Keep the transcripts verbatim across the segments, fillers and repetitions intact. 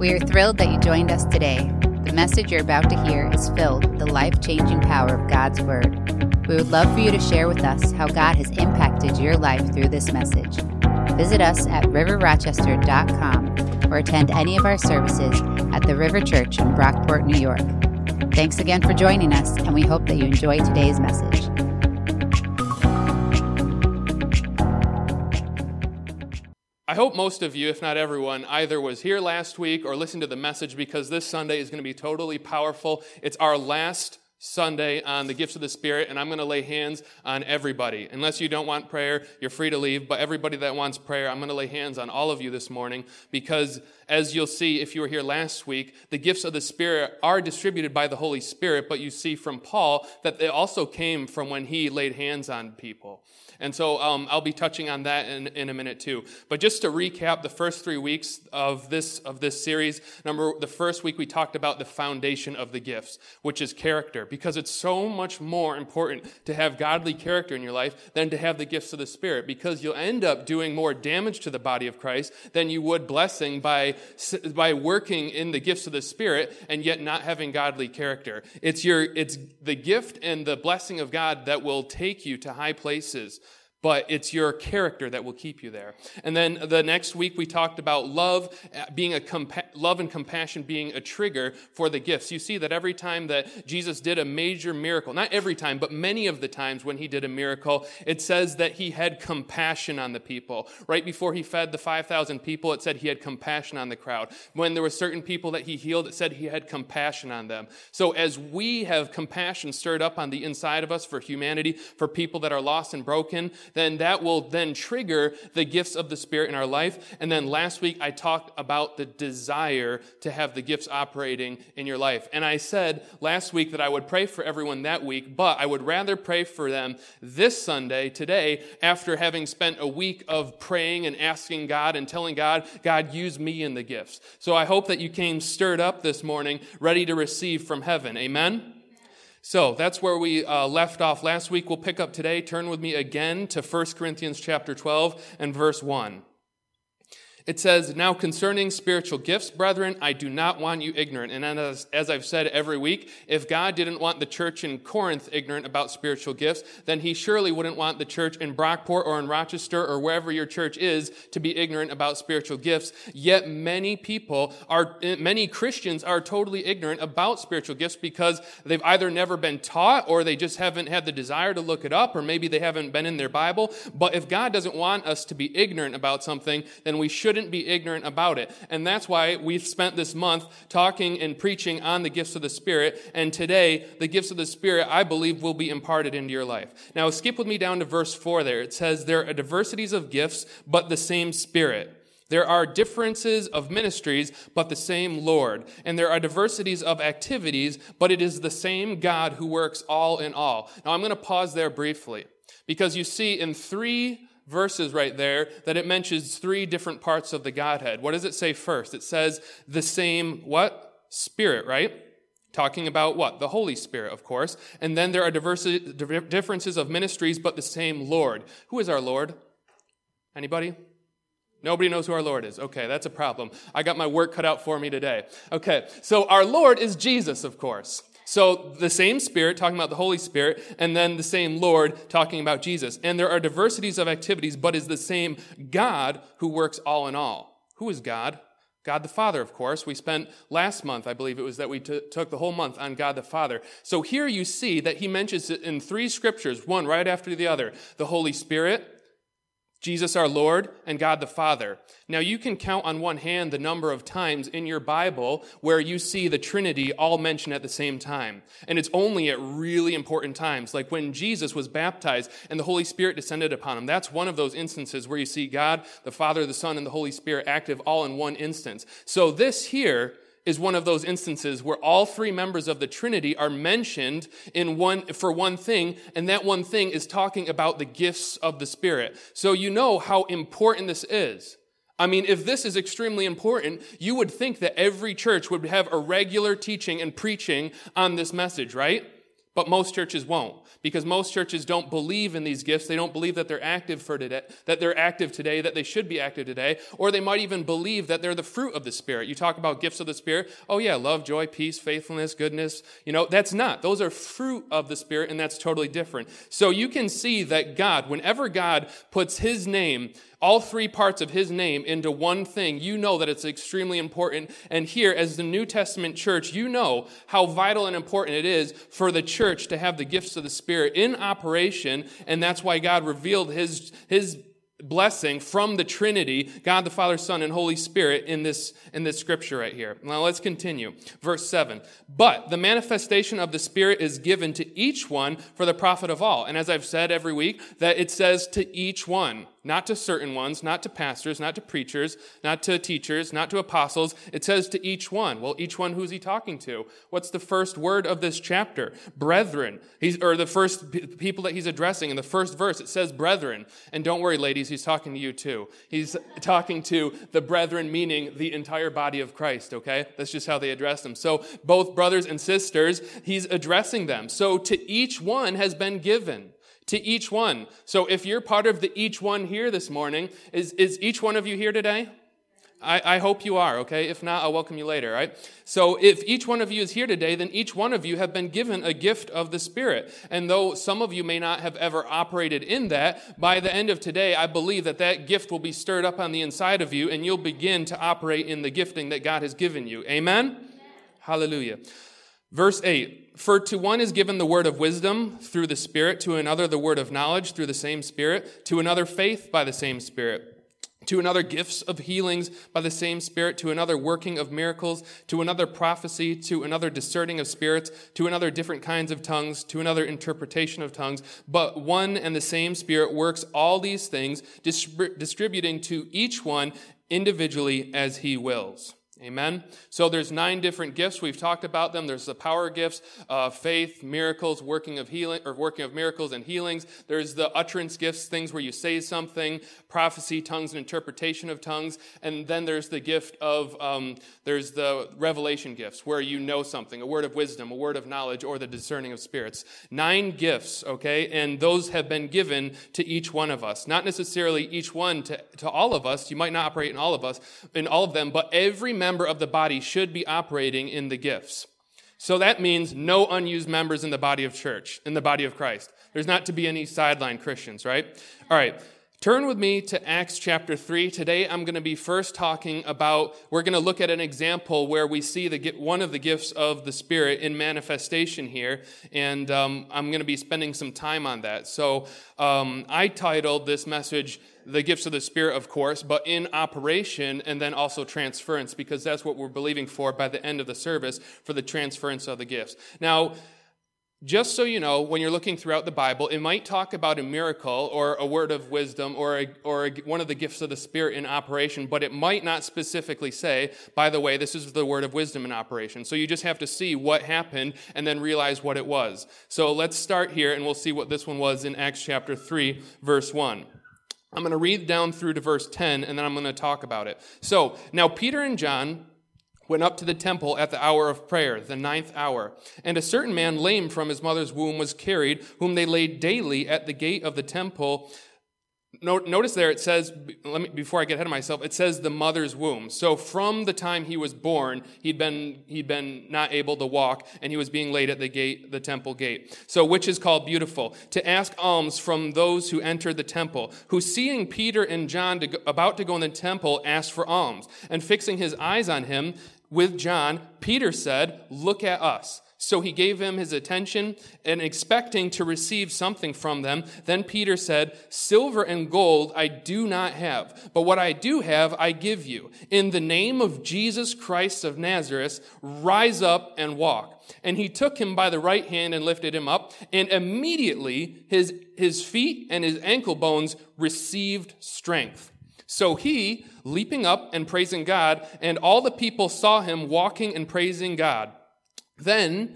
We are thrilled that you joined us today. The message you're about to hear is filled with the life-changing power of God's Word. We would love for you to share with us how God has impacted your life through this message. Visit us at river rochester dot com or attend any of our services at the River Church in Brockport, New York. Thanks again for joining us, and we hope that you enjoy today's message. I hope most of you, if not everyone, either was here last week or listened to the message, because this Sunday is going to be totally powerful. It's our last Sunday on the gifts of the Spirit, and I'm going to lay hands on everybody. Unless you don't want prayer, you're free to leave, but everybody that wants prayer, I'm going to lay hands on all of you this morning, because as you'll see if you were here last week, the gifts of the Spirit are distributed by the Holy Spirit, but you see from Paul that they also came from when he laid hands on people. And so um, I'll be touching on that in, in a minute too. But just to recap the first three weeks of this of this series, number the first week we talked about the foundation of the gifts, which is character, because it's so much more important to have godly character in your life than to have the gifts of the Spirit, because you'll end up doing more damage to the body of Christ than you would blessing by by working in the gifts of the Spirit and yet not having godly character. It's your it's the gift and the blessing of God that will take you to high places, but it's your character that will keep you there. And then the next week we talked about love being a compa- love and compassion being a trigger for the gifts. You see that every time that Jesus did a major miracle, not every time, but many of the times when he did a miracle, it says that he had compassion on the people. Right before he fed the five thousand people, it said he had compassion on the crowd. When there were certain people that he healed, it said he had compassion on them. So as we have compassion stirred up on the inside of us for humanity, for people that are lost and broken, then that will then trigger the gifts of the Spirit in our life. And then last week I talked about the desire to have the gifts operating in your life. And I said last week that I would pray for everyone that week, but I would rather pray for them this Sunday, today, after having spent a week of praying and asking God and telling God, God, use me in the gifts. So I hope that you came stirred up this morning, ready to receive from heaven. Amen? So that's where we uh, left off last week. We'll pick up today. Turn with me again to First Corinthians chapter twelve and verse one. It says, "Now concerning spiritual gifts, brethren, I do not want you ignorant." And as, as I've said every week, if God didn't want the church in Corinth ignorant about spiritual gifts, then he surely wouldn't want the church in Brockport or in Rochester or wherever your church is to be ignorant about spiritual gifts. Yet many people are, many Christians are totally ignorant about spiritual gifts because they've either never been taught or they just haven't had the desire to look it up, or maybe they haven't been in their Bible. But if God doesn't want us to be ignorant about something, then we should shouldn't be ignorant about it. And that's why we've spent this month talking and preaching on the gifts of the Spirit. And today, the gifts of the Spirit, I believe, will be imparted into your life. Now, skip with me down to verse four there. It says, "There are diversities of gifts, but the same Spirit. There are differences of ministries, but the same Lord. And there are diversities of activities, but it is the same God who works all in all." Now, I'm going to pause there briefly, because you see in three verses right there that it mentions three different parts of the Godhead. What does it say first? It says the same, what? Spirit, right? Talking about what? The Holy Spirit, of course. And then there are diversi- differences of ministries, but the same Lord. Who is our Lord? Anybody? Nobody knows who our Lord is. Okay, that's a problem. I got my work cut out for me today. Okay, so our Lord is Jesus, of course. So the same Spirit, talking about the Holy Spirit, and then the same Lord, talking about Jesus. And there are diversities of activities, but is the same God who works all in all. Who is God? God the Father, of course. We spent last month, I believe it was, that we t- took the whole month on God the Father. So here you see that he mentions it in three scriptures, one right after the other. The Holy Spirit, Jesus our Lord, and God the Father. Now you can count on one hand the number of times in your Bible where you see the Trinity all mentioned at the same time. And it's only at really important times, like when Jesus was baptized and the Holy Spirit descended upon him. That's one of those instances where you see God, the Father, the Son, and the Holy Spirit active all in one instance. So this here is one of those instances where all three members of the Trinity are mentioned in one for one thing, and that one thing is talking about the gifts of the Spirit. So you know how important this is. I mean, if this is extremely important, you would think that every church would have a regular teaching and preaching on this message, right? But most churches won't, because most churches don't believe in these gifts. They don't believe that they're active for today, that they're active today, that they should be active today, or they might even believe that they're the fruit of the Spirit. You talk about gifts of the Spirit. Oh yeah, love, joy, peace, faithfulness, goodness. You know, that's not. Those are fruit of the Spirit, and that's totally different. So you can see that God, whenever God puts his name, all three parts of his name into one thing, you know that it's extremely important. And here, as the New Testament church, you know how vital and important it is for the church to have the gifts of the Spirit in operation. And that's why God revealed his, his blessing from the Trinity, God the Father, Son, and Holy Spirit in this, in this scripture right here. Now let's continue. Verse seven. But the manifestation of the Spirit is given to each one for the profit of all. And as I've said every week, that it says to each one. Not to certain ones, not to pastors, not to preachers, not to teachers, not to apostles. It says to each one. Well, each one, who's he talking to? What's the first word of this chapter? Brethren. He's, or the first p- people that he's addressing. In the first verse, it says brethren. And don't worry, ladies, he's talking to you too. He's talking to the brethren, meaning the entire body of Christ, okay? That's just how they address them. So both brothers and sisters, he's addressing them. So to each one has been given. To each one. So if you're part of the each one here this morning, is, is each one of you here today? I, I hope you are, okay? If not, I'll welcome you later, right? So if each one of you is here today, then each one of you have been given a gift of the Spirit. And though some of you may not have ever operated in that, by the end of today, I believe that that gift will be stirred up on the inside of you, and you'll begin to operate in the gifting that God has given you. Amen? Amen. Hallelujah. Verse eight, for to one is given the word of wisdom through the Spirit, to another the word of knowledge through the same Spirit, to another faith by the same Spirit, to another gifts of healings by the same Spirit, to another working of miracles, to another prophecy, to another discerning of spirits, to another different kinds of tongues, to another interpretation of tongues. But one and the same Spirit works all these things, distributing to each one individually as he wills. Amen. So there's nine different gifts. We've talked about them. There's the power gifts, uh, faith, miracles, working of healing, or working of miracles and healings. There's the utterance gifts, things where you say something, prophecy, tongues, and interpretation of tongues. And then there's the gift of, um, there's the revelation gifts, where you know something, a word of wisdom, a word of knowledge, or the discerning of spirits. Nine gifts, okay? And those have been given to each one of us. Not necessarily each one to, to all of us. You might not operate in all of us, in all of them, but every member member of the body should be operating in the gifts. So that means no unused members in the body of church, in the body of Christ. There's not to be any sideline Christians, right? All right. Turn with me to Acts chapter three. Today I'm going to be first talking about, we're going to look at an example where we see the one of the gifts of the Spirit in manifestation here, and um, I'm going to be spending some time on that. So um, I titled this message, The Gifts of the Spirit, of course, but in operation and then also transference, because that's what we're believing for by the end of the service, for the transference of the gifts. Now, just so you know, when you're looking throughout the Bible, it might talk about a miracle or a word of wisdom or a, or a, one of the gifts of the Spirit in operation, but it might not specifically say, by the way, this is the word of wisdom in operation. So you just have to see what happened and then realize what it was. So let's start here and we'll see what this one was in Acts chapter three, verse one. I'm going to read down through to verse ten, and then I'm going to talk about it. So, now Peter and John went up to the temple at the hour of prayer, the ninth hour. And a certain man, lame from his mother's womb, was carried, whom they laid daily at the gate of the temple. Notice there it says, let me, before I get ahead of myself, it says the mother's womb. So from the time he was born, he'd been he'd been not able to walk, and he was being laid at the gate, the temple gate. So which is called Beautiful, to ask alms from those who entered the temple, who seeing Peter and John to go, about to go in the temple, asked for alms. And fixing his eyes on him with John, Peter said, "Look at us." So he gave him his attention, and expecting to receive something from them. Then Peter said, "Silver and gold I do not have, but what I do have I give you. In the name of Jesus Christ of Nazareth, rise up and walk." And he took him by the right hand and lifted him up, and immediately his, his feet and his ankle bones received strength. So he, leaping up and praising God, and all the people saw him walking and praising God. Then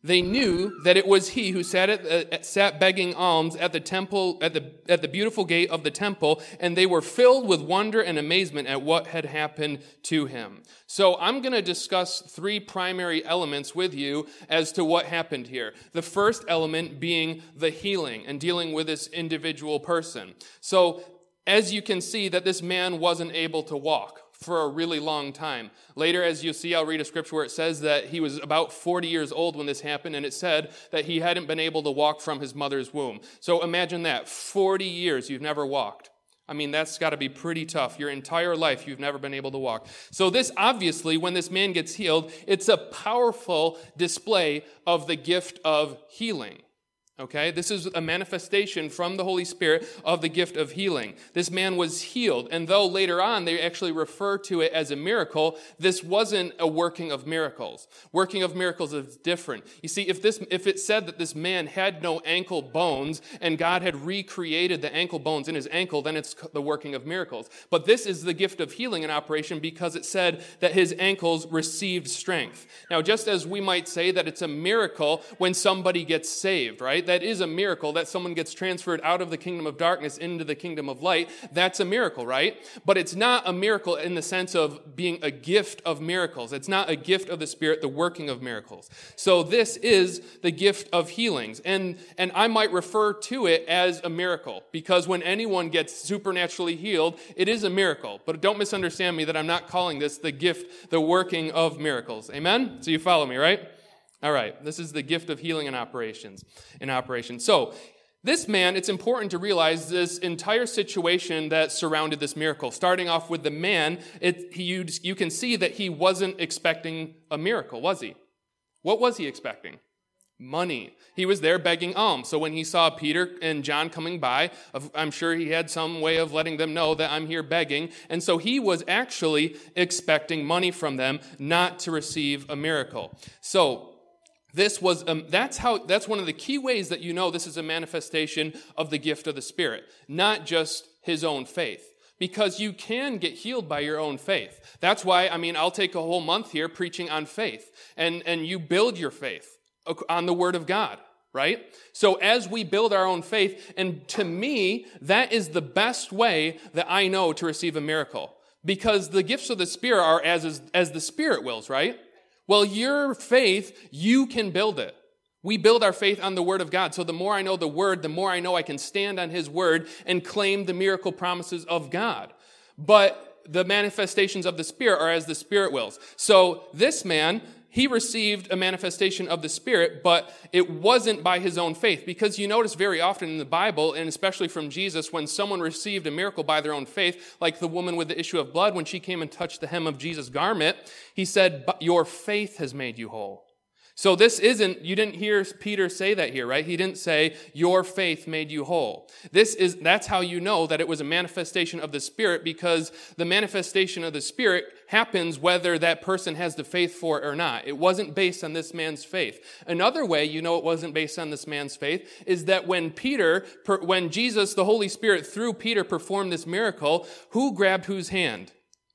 They knew that it was he who sat at, uh, sat begging alms at the temple at the at the beautiful gate of the temple, and they were filled with wonder and amazement at what had happened to him. So I'm going to discuss three primary elements with you as to what happened here. The first element being the healing and dealing with this individual person. So as you can see, that this man wasn't able to walk for a really long time. Later, as you see, I'll read a scripture where it says that he was about forty years old when this happened, and it said that he hadn't been able to walk from his mother's womb. So imagine that, forty years you've never walked. I mean, that's got to be pretty tough. Your entire life you've never been able to walk. So this, obviously, when this man gets healed, it's a powerful display of the gift of healing. Okay, this is a manifestation from the Holy Spirit of the gift of healing. This man was healed, and though later on they actually refer to it as a miracle, this wasn't a working of miracles. Working of miracles is different. You see, if this, if it said that this man had no ankle bones and God had recreated the ankle bones in his ankle, then it's the working of miracles. But this is the gift of healing in operation because it said that his ankles received strength. Now, just as we might say that it's a miracle when somebody gets saved, right? That is a miracle that someone gets transferred out of the kingdom of darkness into the kingdom of light. That's a miracle, right? But it's not a miracle in the sense of being a gift of miracles. It's not a gift of the Spirit, the working of miracles. So this is the gift of healings. And, and I might refer to it as a miracle because when anyone gets supernaturally healed, it is a miracle. But don't misunderstand me that I'm not calling this the gift, the working of miracles. Amen? So you follow me, right? All right, this is the gift of healing in operations. In operation. So, this man, it's important to realize this entire situation that surrounded this miracle. Starting off with the man, it, he, you, you can see that he wasn't expecting a miracle, was he? What was he expecting? Money. He was there begging alms. So when he saw Peter and John coming by, I'm sure he had some way of letting them know that I'm here begging. And so he was actually expecting money from them, not to receive a miracle. So, This was um, that's how that's one of the key ways that you know this is a manifestation of the gift of the Spirit, not just his own faith. Because you can get healed by your own faith. That's why, I mean, I'll take a whole month here preaching on faith. And, and you build your faith on the Word of God, right? So as we build our own faith, and to me, that is the best way that I know to receive a miracle. Because the gifts of the Spirit are as, as the Spirit wills, right? Well, your faith, you can build it. We build our faith on the Word of God. So the more I know the Word, the more I know I can stand on His Word and claim the miracle promises of God. But the manifestations of the Spirit are as the Spirit wills. So this man, he received a manifestation of the Spirit, but it wasn't by his own faith. Because you notice very often in the Bible, and especially from Jesus, when someone received a miracle by their own faith, like the woman with the issue of blood, when she came and touched the hem of Jesus' garment, he said, "But your faith has made you whole." So this isn't, you didn't hear Peter say that here, right? He didn't say, "Your faith made you whole." This is, that's how you know that it was a manifestation of the Spirit, because the manifestation of the Spirit happens whether that person has the faith for it or not. It wasn't based on this man's faith. Another way you know it wasn't based on this man's faith is that when Peter, when Jesus, the Holy Spirit, through Peter performed this miracle, who grabbed whose hand?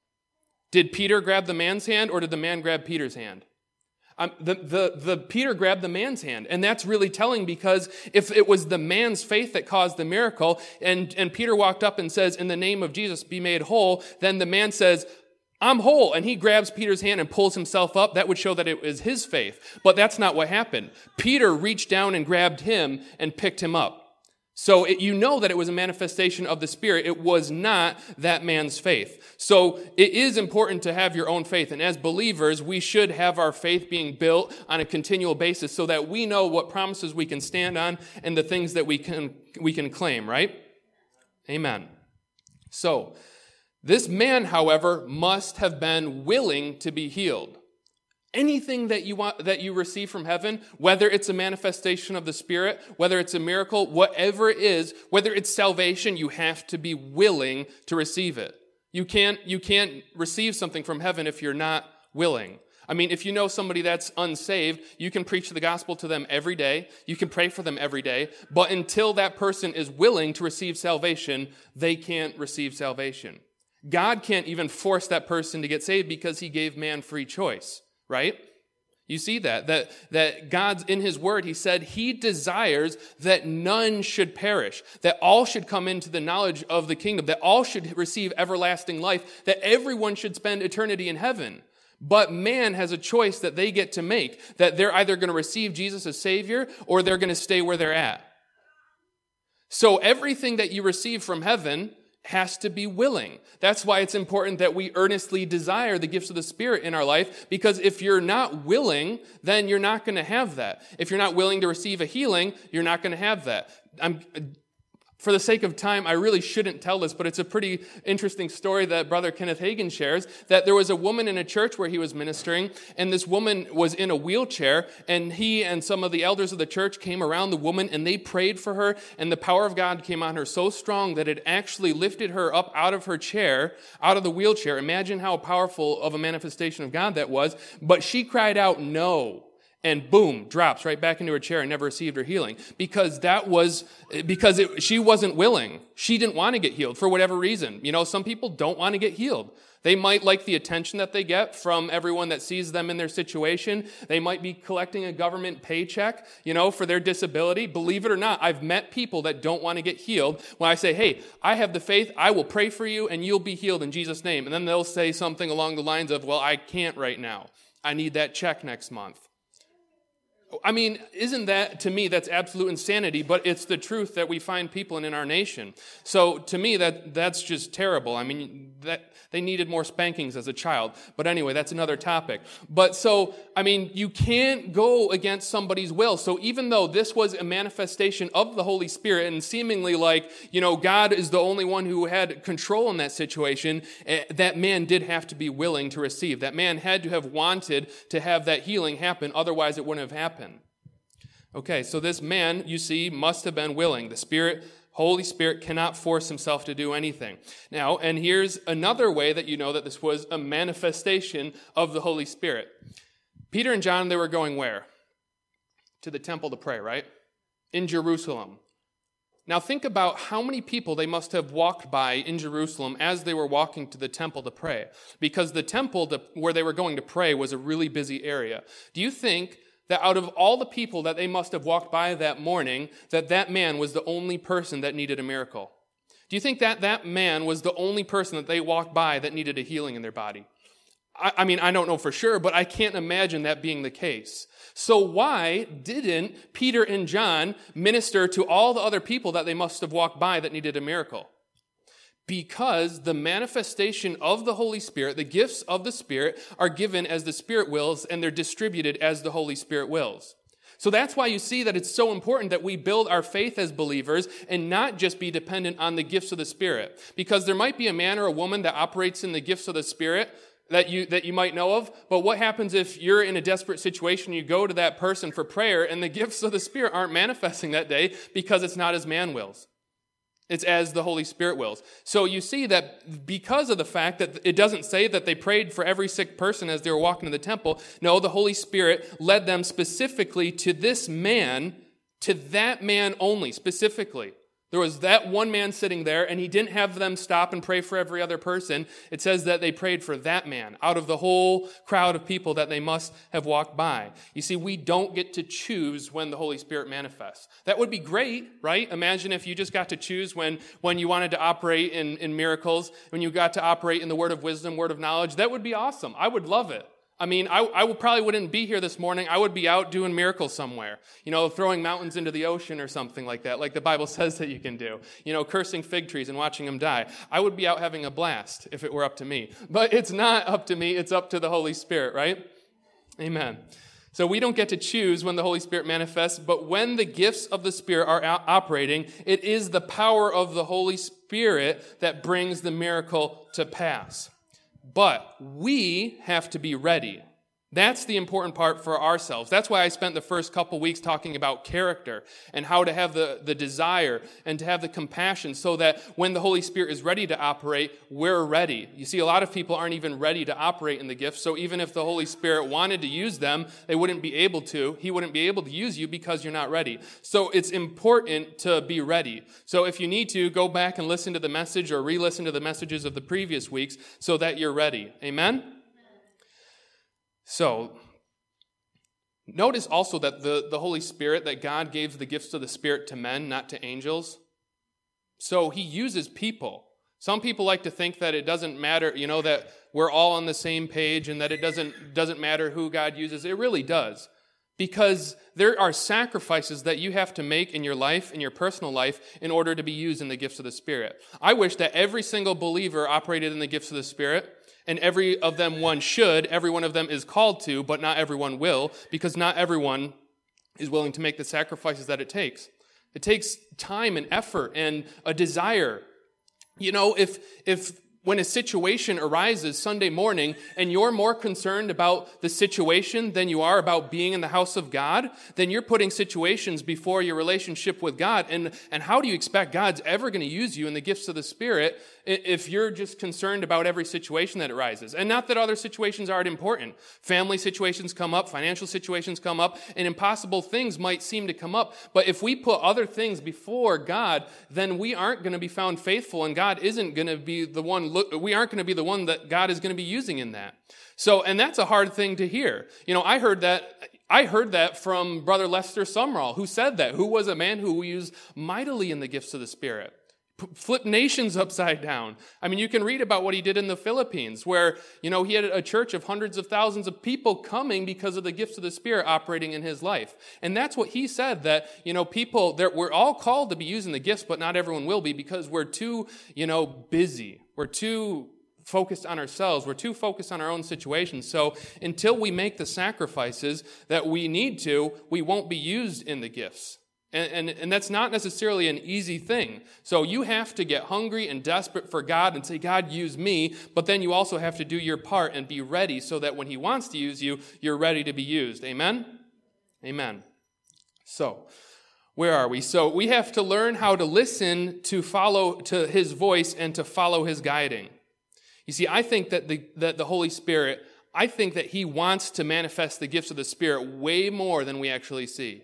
Did Peter grab the man's hand, or did the man grab Peter's hand? Um, the, the, the Peter grabbed the man's hand, and that's really telling, because if it was the man's faith that caused the miracle, and, and Peter walked up and says, "In the name of Jesus, be made whole," then the man says, "I'm whole," and he grabs Peter's hand and pulls himself up. That would show that it was his faith, but that's not what happened. Peter reached down and grabbed him and picked him up. So it, you know that it was a manifestation of the Spirit. It was not that man's faith. So it is important to have your own faith. And as believers, we should have our faith being built on a continual basis so that we know what promises we can stand on and the things that we can, we can claim, right? Amen. So this man, however, must have been willing to be healed. Anything that you want, that you receive from heaven, whether it's a manifestation of the Spirit, whether it's a miracle, whatever it is, whether it's salvation, you have to be willing to receive it. You can't, you can't receive something from heaven if you're not willing. I mean, if you know somebody that's unsaved, you can preach the gospel to them every day. You can pray for them every day. But until that person is willing to receive salvation, they can't receive salvation. God can't even force that person to get saved because He gave man free choice. Right? You see that, that, that God's in his word, he said he desires that none should perish, that all should come into the knowledge of the kingdom, that all should receive everlasting life, that everyone should spend eternity in heaven. But man has a choice that they get to make, that they're either going to receive Jesus as Savior or they're going to stay where they're at. So everything that you receive from heaven has to be willing. That's why it's important that we earnestly desire the gifts of the Spirit in our life, because if you're not willing, then you're not going to have that. If you're not willing to receive a healing, you're not going to have that. I'm, for the sake of time, I really shouldn't tell this, but it's a pretty interesting story that Brother Kenneth Hagin shares, that there was a woman in a church where he was ministering, and this woman was in a wheelchair, and he and some of the elders of the church came around the woman, and they prayed for her, and the power of God came on her so strong that it actually lifted her up out of her chair, out of the wheelchair. Imagine how powerful of a manifestation of God that was. But she cried out, "No." And boom, drops right back into her chair and never received her healing. Because that was, because it, she wasn't willing. She didn't want to get healed for whatever reason. You know, some people don't want to get healed. They might like the attention that they get from everyone that sees them in their situation. They might be collecting a government paycheck, you know, for their disability. Believe it or not, I've met people that don't want to get healed. When I say, hey, I have the faith, I will pray for you, and you'll be healed in Jesus' name. And then they'll say something along the lines of, well, I can't right now. I need that check next month. I mean, isn't that, to me, that's absolute insanity, but it's the truth that we find people in, in our nation. So to me, that that's just terrible. I mean, that they needed more spankings as a child. But anyway, that's another topic. But so, I mean, you can't go against somebody's will. So even though this was a manifestation of the Holy Spirit and seemingly like, you know, God is the only one who had control in that situation, that man did have to be willing to receive. That man had to have wanted to have that healing happen. Otherwise, it wouldn't have happened. Okay, so this man, you see, must have been willing. The Spirit, Holy Spirit cannot force himself to do anything. Now, and here's another way that you know that this was a manifestation of the Holy Spirit. Peter and John, they were going where? To the temple to pray, right? In Jerusalem. Now think about how many people they must have walked by in Jerusalem as they were walking to the temple to pray. Because the temple to, where they were going to pray was a really busy area. Do you think that out of all the people that they must have walked by that morning, that that man was the only person that needed a miracle? Do you think that that man was the only person that they walked by that needed a healing in their body? I, I mean, I don't know for sure, but I can't imagine that being the case. So why didn't Peter and John minister to all the other people that they must have walked by that needed a miracle? Because the manifestation of the Holy Spirit, the gifts of the Spirit, are given as the Spirit wills, and they're distributed as the Holy Spirit wills. So that's why you see that it's so important that we build our faith as believers and not just be dependent on the gifts of the Spirit. Because there might be a man or a woman that operates in the gifts of the Spirit that you that you might know of, but what happens if you're in a desperate situation, you go to that person for prayer, and the gifts of the Spirit aren't manifesting that day because it's not as man wills? It's as the Holy Spirit wills. So you see that because of the fact that it doesn't say that they prayed for every sick person as they were walking to the temple. No, the Holy Spirit led them specifically to this man, to that man only, specifically. There was that one man sitting there, and he didn't have them stop and pray for every other person. It says that they prayed for that man out of the whole crowd of people that they must have walked by. You see, we don't get to choose when the Holy Spirit manifests. That would be great, right? Imagine if you just got to choose when, when you wanted to operate in, in miracles, when you got to operate in the word of wisdom, word of knowledge. That would be awesome. I would love it. I mean, I, I probably wouldn't be here this morning. I would be out doing miracles somewhere, you know, throwing mountains into the ocean or something like that, like the Bible says that you can do, you know, cursing fig trees and watching them die. I would be out having a blast if it were up to me. But it's not up to me. It's up to the Holy Spirit, right? Amen. So we don't get to choose when the Holy Spirit manifests, but when the gifts of the Spirit are operating, it is the power of the Holy Spirit that brings the miracle to pass. But we have to be ready. That's the important part for ourselves. That's why I spent the first couple weeks talking about character and how to have the, the desire and to have the compassion so that when the Holy Spirit is ready to operate, we're ready. You see, a lot of people aren't even ready to operate in the gifts, so even if the Holy Spirit wanted to use them, they wouldn't be able to. He wouldn't be able to use you because you're not ready. So it's important to be ready. So if you need to, go back and listen to the message or re-listen to the messages of the previous weeks so that you're ready. Amen? So, Notice also that the, the Holy Spirit, that God gave the gifts of the Spirit to men, not to angels. So he uses people. Some people like to think that it doesn't matter, you know, that we're all on the same page and that it doesn't, doesn't matter who God uses. It really does. Because there are sacrifices that you have to make in your life, in your personal life, in order to be used in the gifts of the Spirit. I wish that every single believer operated in the gifts of the Spirit, and every of them one should, every one of them is called to, but not everyone will, because not everyone is willing to make the sacrifices that it takes. It takes time and effort and a desire. You know, if if when a situation arises Sunday morning and you're more concerned about the situation than you are about being in the house of God, then you're putting situations before your relationship with God. And, and how do you expect God's ever going to use you in the gifts of the Spirit if you're just concerned about every situation that arises? And not that other situations aren't important. Family situations come up, financial situations come up, and impossible things might seem to come up. But if we put other things before God, then we aren't going to be found faithful, and God isn't going to be the one Look, we aren't going to be the one that God is going to be using in that. So, and that's a hard thing to hear. You know, I heard that, I heard that from Brother Lester Sumrall, who said that, who was a man who used mightily in the gifts of the Spirit. P- flip nations upside down. I mean, you can read about what he did in the Philippines, where, you know, he had a church of hundreds of thousands of people coming because of the gifts of the Spirit operating in his life. And that's what he said, that, you know, people, we're all called to be using the gifts, but not everyone will be, because we're too, you know, busy. We're too focused on ourselves. We're too focused on our own situations. So until we make the sacrifices that we need to, we won't be used in the gifts. And, and, and that's not necessarily an easy thing. So you have to get hungry and desperate for God and say, God, use me. But then you also have to do your part and be ready so that when he wants to use you, you're ready to be used. Amen? Amen. So, where are we? So we have to learn how to listen to follow to his voice and to follow his guiding. You see, I think that the, that the Holy Spirit, I think that he wants to manifest the gifts of the Spirit way more than we actually see.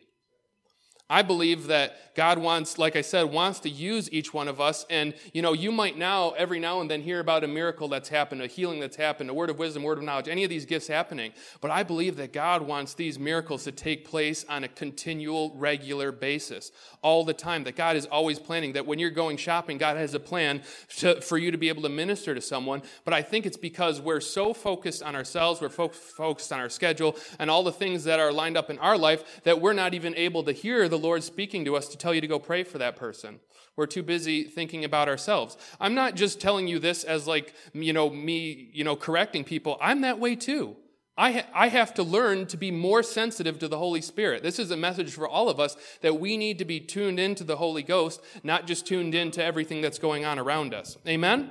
I believe that God wants, like I said, wants to use each one of us. And, you know, you might now, every now and then, hear about a miracle that's happened, a healing that's happened, a word of wisdom, word of knowledge, any of these gifts happening. But I believe that God wants these miracles to take place on a continual, regular basis, all the time. That God is always planning, that when you're going shopping, God has a plan to, for you to be able to minister to someone. But I think it's because we're so focused on ourselves, we're fo- focused on our schedule, and all the things that are lined up in our life, that we're not even able to hear the Lord speaking to us to tell you to go pray for that person. We're too busy thinking about ourselves. I'm not just telling you this as like, you know, me, you know, correcting people. I'm that way too. I ha- I have to learn to be more sensitive to the Holy Spirit. This is a message for all of us, that we need to be tuned into the Holy Ghost, not just tuned into everything that's going on around us. Amen?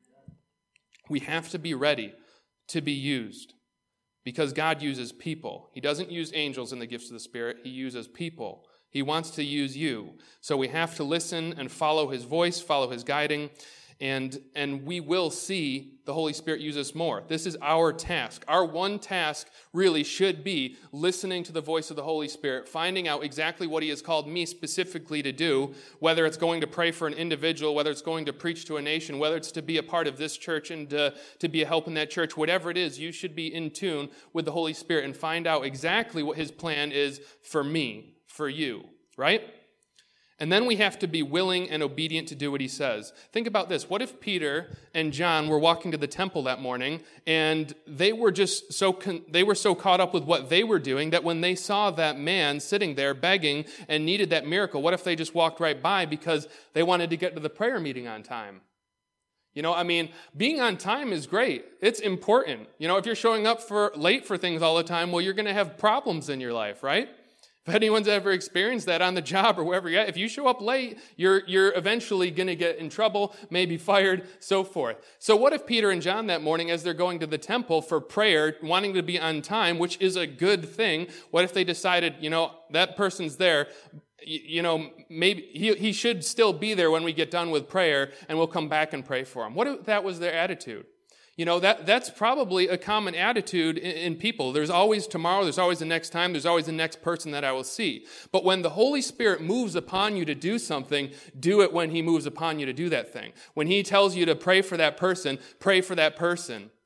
We have to be ready to be used, because God uses people. He doesn't use angels in the gifts of the Spirit. He uses people. He wants to use you. So we have to listen and follow his voice, follow his guiding, and, and we will see the Holy Spirit use us more. This is our task. Our one task really should be listening to the voice of the Holy Spirit, finding out exactly what he has called me specifically to do, whether it's going to pray for an individual, whether it's going to preach to a nation, whether it's to be a part of this church and to, to be a help in that church. Whatever it is, you should be in tune with the Holy Spirit and find out exactly what his plan is for me, for you, right? And then we have to be willing and obedient to do what he says. Think about this. What if Peter and John were walking to the temple that morning, and they were just so con- they were so caught up with what they were doing that when they saw that man sitting there begging and needed that miracle, what if they just walked right by because they wanted to get to the prayer meeting on time? You know, I mean, being on time is great. It's important. You know, if you're showing up for late for things all the time, well, you're going to have problems in your life, right? If anyone's ever experienced that on the job or wherever you're at, if you show up late, you're you're eventually going to get in trouble, maybe fired, so forth. So what if Peter and John that morning, as they're going to the temple for prayer, wanting to be on time, which is a good thing, what if they decided, you know, that person's there, you, you know, maybe he, he should still be there when we get done with prayer, and we'll come back and pray for him. What if that was their attitude? You know, that that's probably a common attitude in, in people. There's always tomorrow, there's always the next time, there's always the next person that I will see. But when the Holy Spirit moves upon you to do something, do it when he moves upon you to do that thing. When he tells you to pray for that person, pray for that person.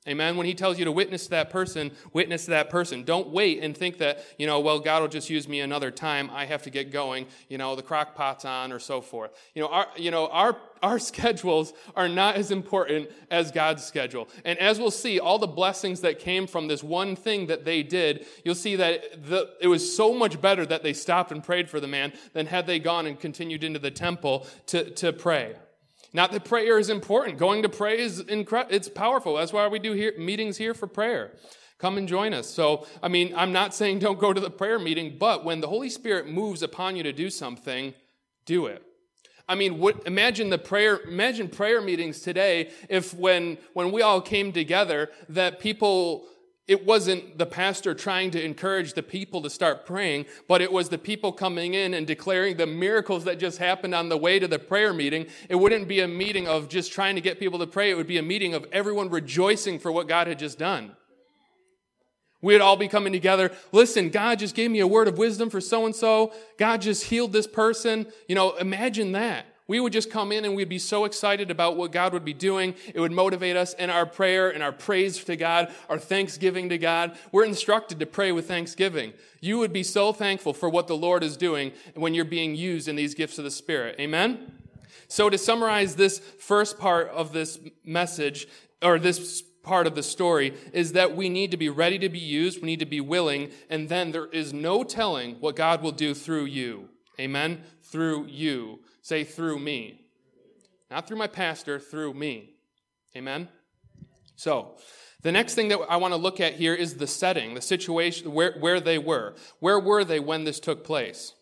Amen? When he tells you to witness to that person, witness to that person. Don't wait and think that, you know, well, God will just use me another time. I have to get going. You know, the crock pot's on or so forth. You know, our, you know, our, our schedules are not as important as God's schedule. And as we'll see, all the blessings that came from this one thing that they did, you'll see that the, it was so much better that they stopped and prayed for the man than had they gone and continued into the temple to, to pray. Not that prayer is important. Going to pray is incredible. It's powerful. That's why we do here, meetings here for prayer. Come and join us. So, I mean, I'm not saying don't go to the prayer meeting, but when the Holy Spirit moves upon you to do something, do it. I mean, what, imagine the prayer, imagine prayer meetings today if when, when we all came together that people, it wasn't the pastor trying to encourage the people to start praying, but it was the people coming in and declaring the miracles that just happened on the way to the prayer meeting. It wouldn't be a meeting of just trying to get people to pray. It would be a meeting of everyone rejoicing for what God had just done. We'd all be coming together. Listen, God just gave me a word of wisdom for so-and-so. God just healed this person. You know, imagine that. We would just come in and we'd be so excited about what God would be doing. It would motivate us in our prayer and our praise to God, our thanksgiving to God. We're instructed to pray with thanksgiving. You would be so thankful for what the Lord is doing when you're being used in these gifts of the Spirit. Amen? So to summarize this first part of this message, or this part of the story, is that we need to be ready to be used. We need to be willing. And then there is no telling what God will do through you. Amen? Through you. Say, through me. Not through my pastor, through me. Amen? So, the next thing that I want to look at here is the setting, the situation, where, where they were. Where were they when this took place?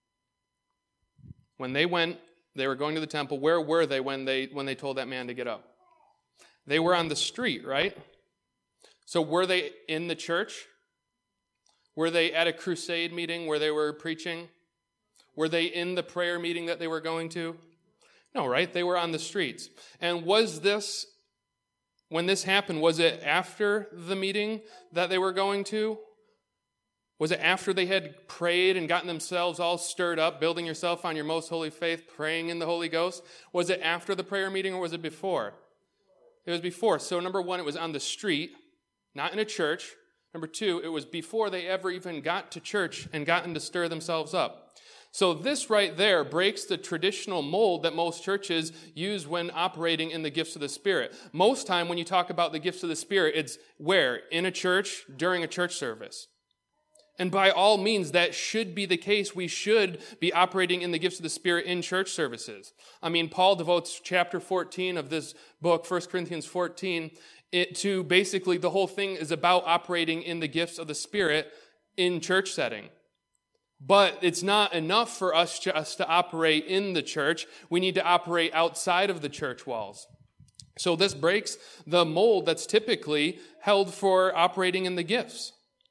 When they went, they were going to the temple, where were they when they when they told that man to get up? They were on the street, right? So were they in the church? Were they at a crusade meeting where they were preaching? Were they in the prayer meeting that they were going to? No, right? They were on the streets. And was this, when this happened, was it after the meeting that they were going to? Was it after they had prayed and gotten themselves all stirred up, building yourself on your most holy faith, praying in the Holy Ghost? Was it after the prayer meeting or was it before? It was before. So number one, it was on the street, not in a church. Number two, it was before they ever even got to church and gotten to stir themselves up. So this right there breaks the traditional mold that most churches use when operating in the gifts of the Spirit. Most time when you talk about the gifts of the Spirit, it's where? In a church, during a church service. And by all means, that should be the case. We should be operating in the gifts of the Spirit in church services. I mean, Paul devotes chapter fourteen of this book, First Corinthians fourteen, it to basically the whole thing is about operating in the gifts of the Spirit in church setting. But it's not enough for us to, us to operate in the church. We need to operate outside of the church walls. So this breaks the mold that's typically held for operating in the gifts.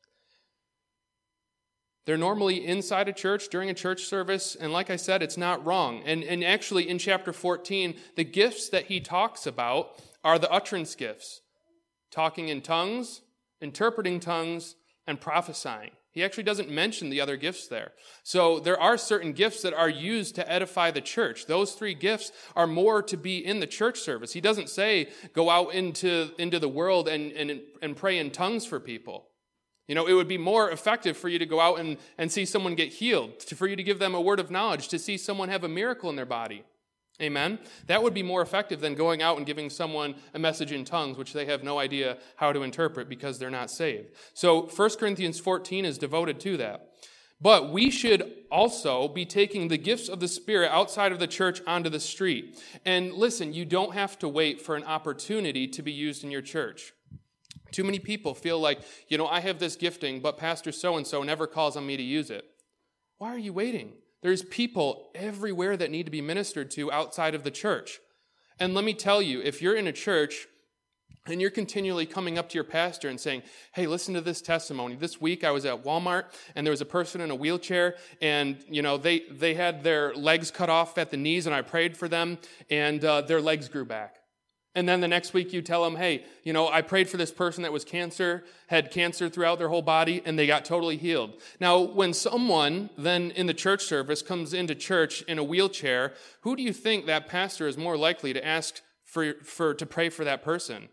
They're normally inside a church during a church service, and like I said, it's not wrong. And, and actually in chapter fourteen, the gifts that he talks about are the utterance gifts. Talking in tongues, interpreting tongues, and prophesying. He actually doesn't mention the other gifts there. So there are certain gifts that are used to edify the church. Those three gifts are more to be in the church service. He doesn't say go out into, into the world and, and, and pray in tongues for people. You know, it would be more effective for you to go out and, and see someone get healed, to, for you to give them a word of knowledge, to see someone have a miracle in their body. Amen? That would be more effective than going out and giving someone a message in tongues, which they have no idea how to interpret because they're not saved. So First Corinthians fourteen is devoted to that. But we should also be taking the gifts of the Spirit outside of the church onto the street. And listen, you don't have to wait for an opportunity to be used in your church. Too many people feel like, you know, I have this gifting, but Pastor so-and-so never calls on me to use it. Why are you waiting? There's people everywhere that need to be ministered to outside of the church. And let me tell you, if you're in a church and you're continually coming up to your pastor and saying, hey, listen to this testimony. This week I was at Walmart and there was a person in a wheelchair and, you know, they, they had their legs cut off at the knees and I prayed for them and uh, their legs grew back. And then the next week you tell them, hey, you know, I prayed for this person that was cancer, had cancer throughout their whole body, and they got totally healed. Now, when someone then in the church service comes into church in a wheelchair, who do you think that pastor is more likely to ask for, for to pray for that person?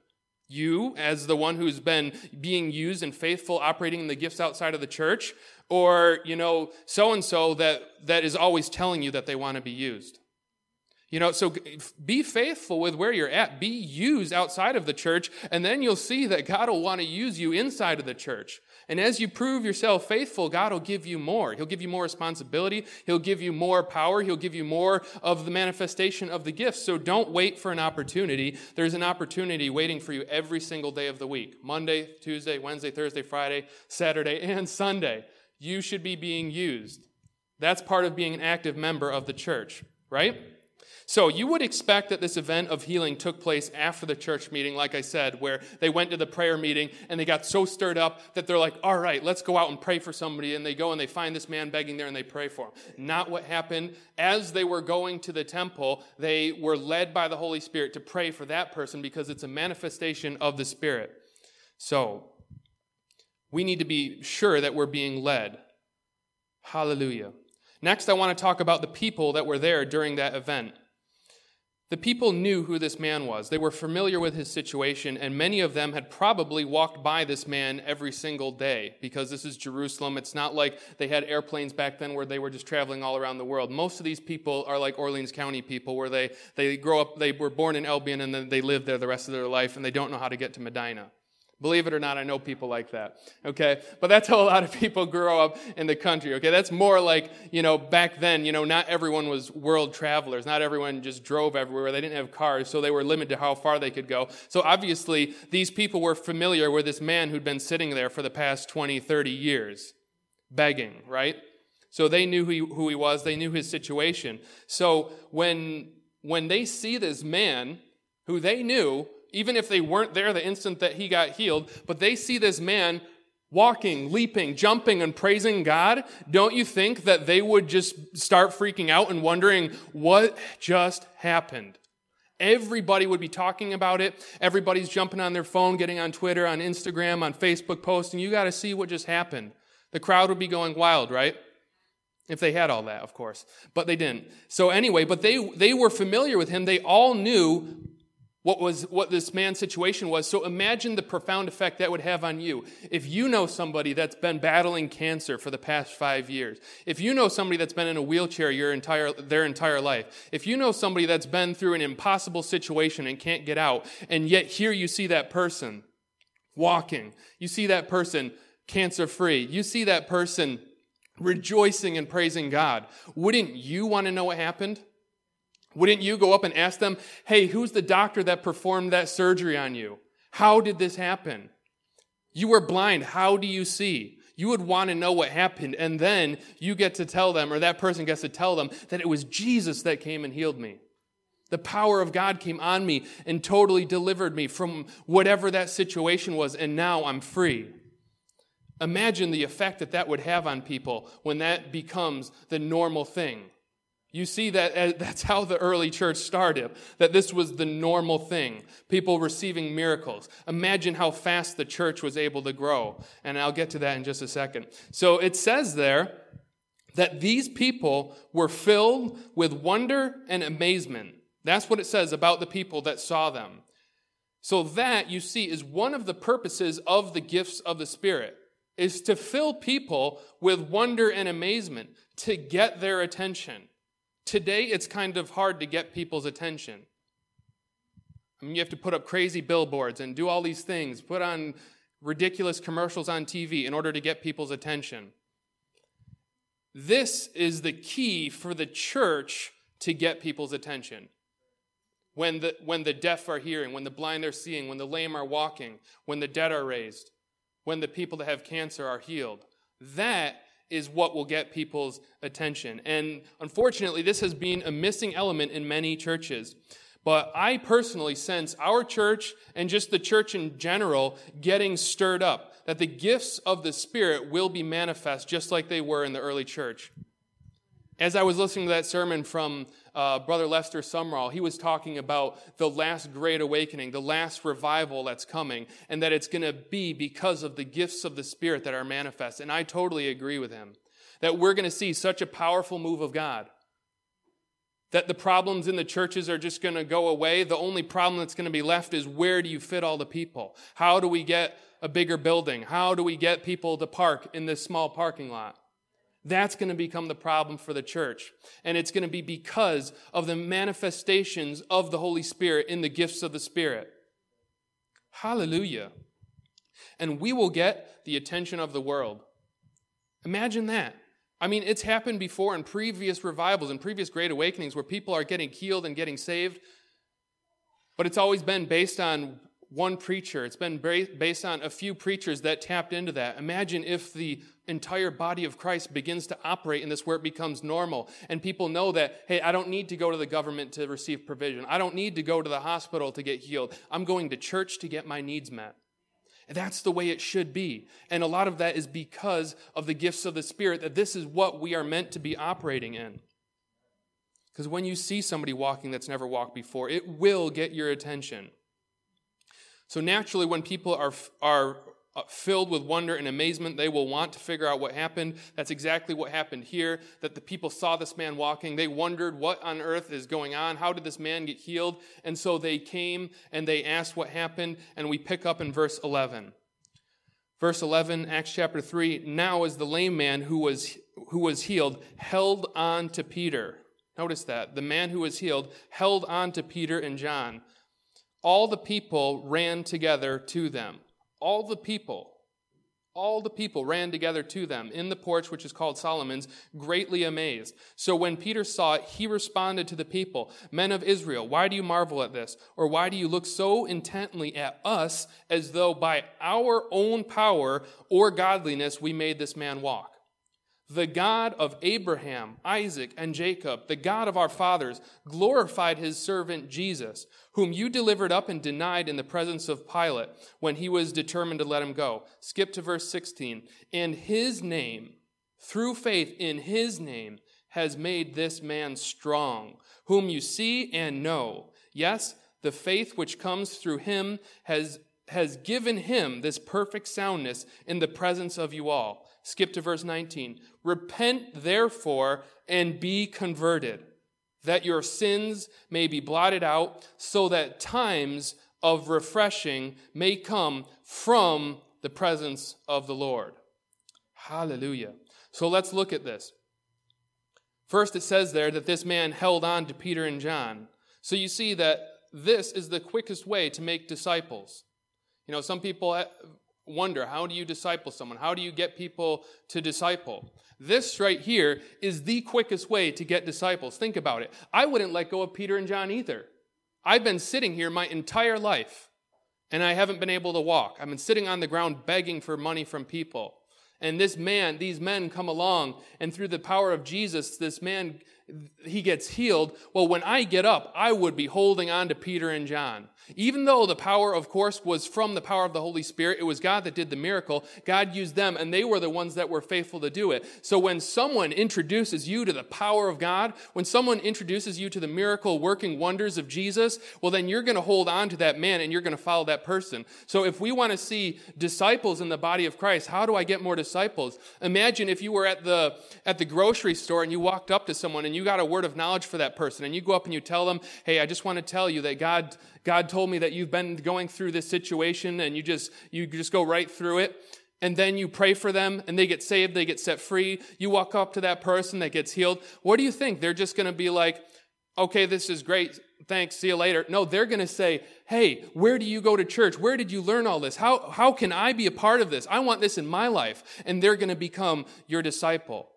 You, as the one who's been being used and faithful, operating in the gifts outside of the church, or, you know, so-and-so that, that is always telling you that they want to be used. You know, so be faithful with where you're at. Be used outside of the church, and then you'll see that God will want to use you inside of the church. And as you prove yourself faithful, God will give you more. He'll give you more responsibility. He'll give you more power. He'll give you more of the manifestation of the gifts. So don't wait for an opportunity. There's an opportunity waiting for you every single day of the week. Monday, Tuesday, Wednesday, Thursday, Friday, Saturday, and Sunday. You should be being used. That's part of being an active member of the church, right? So you would expect that this event of healing took place after the church meeting, like I said, where they went to the prayer meeting and they got so stirred up that they're like, all right, let's go out and pray for somebody. And they go and they find this man begging there and they pray for him. Not what happened. As they were going to the temple, they were led by the Holy Spirit to pray for that person because it's a manifestation of the Spirit. So we need to be sure that we're being led. Hallelujah. Next, I want to talk about the people that were there during that event. The people knew who this man was. They were familiar with his situation, and many of them had probably walked by this man every single day because this is Jerusalem. It's not like they had airplanes back then where they were just traveling all around the world. Most of these people are like Orleans County people where they, they grow up, they were born in Albion and then they live there the rest of their life and they don't know how to get to Medina. Believe it or not, I know people like that, okay? But that's how a lot of people grow up in the country, okay? That's more like, you know, back then, you know, not everyone was world travelers. Not everyone just drove everywhere. They didn't have cars, so they were limited to how far they could go. So obviously, these people were familiar with this man who'd been sitting there for the past twenty, thirty years, begging, right? So they knew who he, who he was. They knew his situation. So when when they see this man who they knew, even if they weren't there the instant that he got healed, but they see this man walking, leaping, jumping, and praising God, don't you think that they would just start freaking out and wondering what just happened? Everybody would be talking about it. Everybody's jumping on their phone, getting on Twitter, on Instagram, on Facebook, posting, you got to see what just happened. The crowd would be going wild, right? If they had all that, of course. But they didn't. So anyway, but they they were familiar with him. They all knew What was what this man's situation was. So imagine the profound effect that would have on you. If you know somebody that's been battling cancer for the past five years, if you know somebody that's been in a wheelchair your entire their entire life, if you know somebody that's been through an impossible situation and can't get out, and yet here you see that person walking, you see that person cancer-free, you see that person rejoicing and praising God, wouldn't you want to know what happened? Wouldn't you go up and ask them, hey, who's the doctor that performed that surgery on you? How did this happen? You were blind. How do you see? You would want to know what happened, and then you get to tell them, or that person gets to tell them, that it was Jesus that came and healed me. The power of God came on me and totally delivered me from whatever that situation was, and now I'm free. Imagine the effect that that would have on people when that becomes the normal thing. You see that that's how the early church started, that this was the normal thing, people receiving miracles. Imagine how fast the church was able to grow, and I'll get to that in just a second. So it says there that these people were filled with wonder and amazement. That's what it says about the people that saw them. So that, you see, is one of the purposes of the gifts of the Spirit, is to fill people with wonder and amazement, to get their attention. Today, it's kind of hard to get people's attention. I mean, you have to put up crazy billboards and do all these things, put on ridiculous commercials on T V in order to get people's attention. This is the key for the church to get people's attention. When the, when the deaf are hearing, when the blind are seeing, when the lame are walking, when the dead are raised, when the people that have cancer are healed. That is what will get people's attention. And unfortunately, this has been a missing element in many churches. But I personally sense our church and just the church in general getting stirred up, that the gifts of the Spirit will be manifest just like they were in the early church. As I was listening to that sermon from uh, Brother Lester Sumrall, he was talking about the last great awakening, the last revival that's coming, and that it's going to be because of the gifts of the Spirit that are manifest. And I totally agree with him, that we're going to see such a powerful move of God. that the problems in the churches are just going to go away. The only problem that's going to be left is, where do you fit all the people? How do we get a bigger building? How do we get people to park in this small parking lot? That's going to become the problem for the church. And it's going to be because of the manifestations of the Holy Spirit in the gifts of the Spirit. Hallelujah. And we will get the attention of the world. Imagine that. I mean, it's happened before in previous revivals and previous great awakenings where people are getting healed and getting saved. But it's always been based on one preacher. It's been based on a few preachers that tapped into that. Imagine if the entire body of Christ begins to operate in this, where it becomes normal and people know that, hey, I don't need to go to the government to receive provision. I don't need to go to the hospital to get healed. I'm going to church to get my needs met. And that's the way it should be. And a lot of that is because of the gifts of the Spirit, that this is what we are meant to be operating in. Because when you see somebody walking that's never walked before, it will get your attention. So naturally, when people are, are filled with wonder and amazement, they will want to figure out what happened. That's exactly what happened here, that the people saw this man walking. They wondered, what on earth is going on? How did this man get healed? And so they came and they asked what happened, and we pick up in verse eleven. Verse eleven, Acts chapter three, now as the lame man who was, who was healed held on to Peter. Notice that. The man who was healed held on to Peter and John. All the people ran together to them. All the people, all the people ran together to them in the porch, which is called Solomon's, greatly amazed. So when Peter saw it, he responded to the people, men of Israel, why do you marvel at this? Or why do you look so intently at us as though by our own power or godliness we made this man walk? The God of Abraham, Isaac, and Jacob, the God of our fathers, glorified his servant Jesus, whom you delivered up and denied in the presence of Pilate when he was determined to let him go. Skip to verse sixteen. And his name, through faith in his name, has made this man strong, whom you see and know. Yes, the faith which comes through him has, has given him this perfect soundness in the presence of you all. Skip to verse nineteen. Repent, therefore, and be converted, that your sins may be blotted out, so that times of refreshing may come from the presence of the Lord. Hallelujah. So let's look at this. First, it says there that this man held on to Peter and John. So you see that this is the quickest way to make disciples. You know, some people wonder, how do you disciple someone? How do you get people to disciple? This right here is the quickest way to get disciples. Think about it. I wouldn't let go of Peter and John either. I've been sitting here my entire life, and I haven't been able to walk. I've been sitting on the ground begging for money from people. And this man, these men come along, and through the power of Jesus, this man, he gets healed. Well, when I get up, I would be holding on to Peter and John. Even though the power, of course, was from the power of the Holy Spirit, it was God that did the miracle. God used them, and they were the ones that were faithful to do it. So when someone introduces you to the power of God, when someone introduces you to the miracle working wonders of Jesus, well, then you're going to hold on to that man, and you're going to follow that person. So if we want to see disciples in the body of Christ, how do I get more disciples? Imagine if you were at the, at the grocery store, and you walked up to someone, and you got a word of knowledge for that person, and you go up and you tell them, hey, I just want to tell you that God God told me that you've been going through this situation, and you just you just go right through it, and then you pray for them, and they get saved, they get set free. You walk up to that person that gets healed. What do you think? They're just going to be like, okay, this is great, thanks, see you later. No, they're going to say, hey, where do you go to church? Where did you learn all this? How, how can I be a part of this? I want this in my life. And they're going to become your disciple.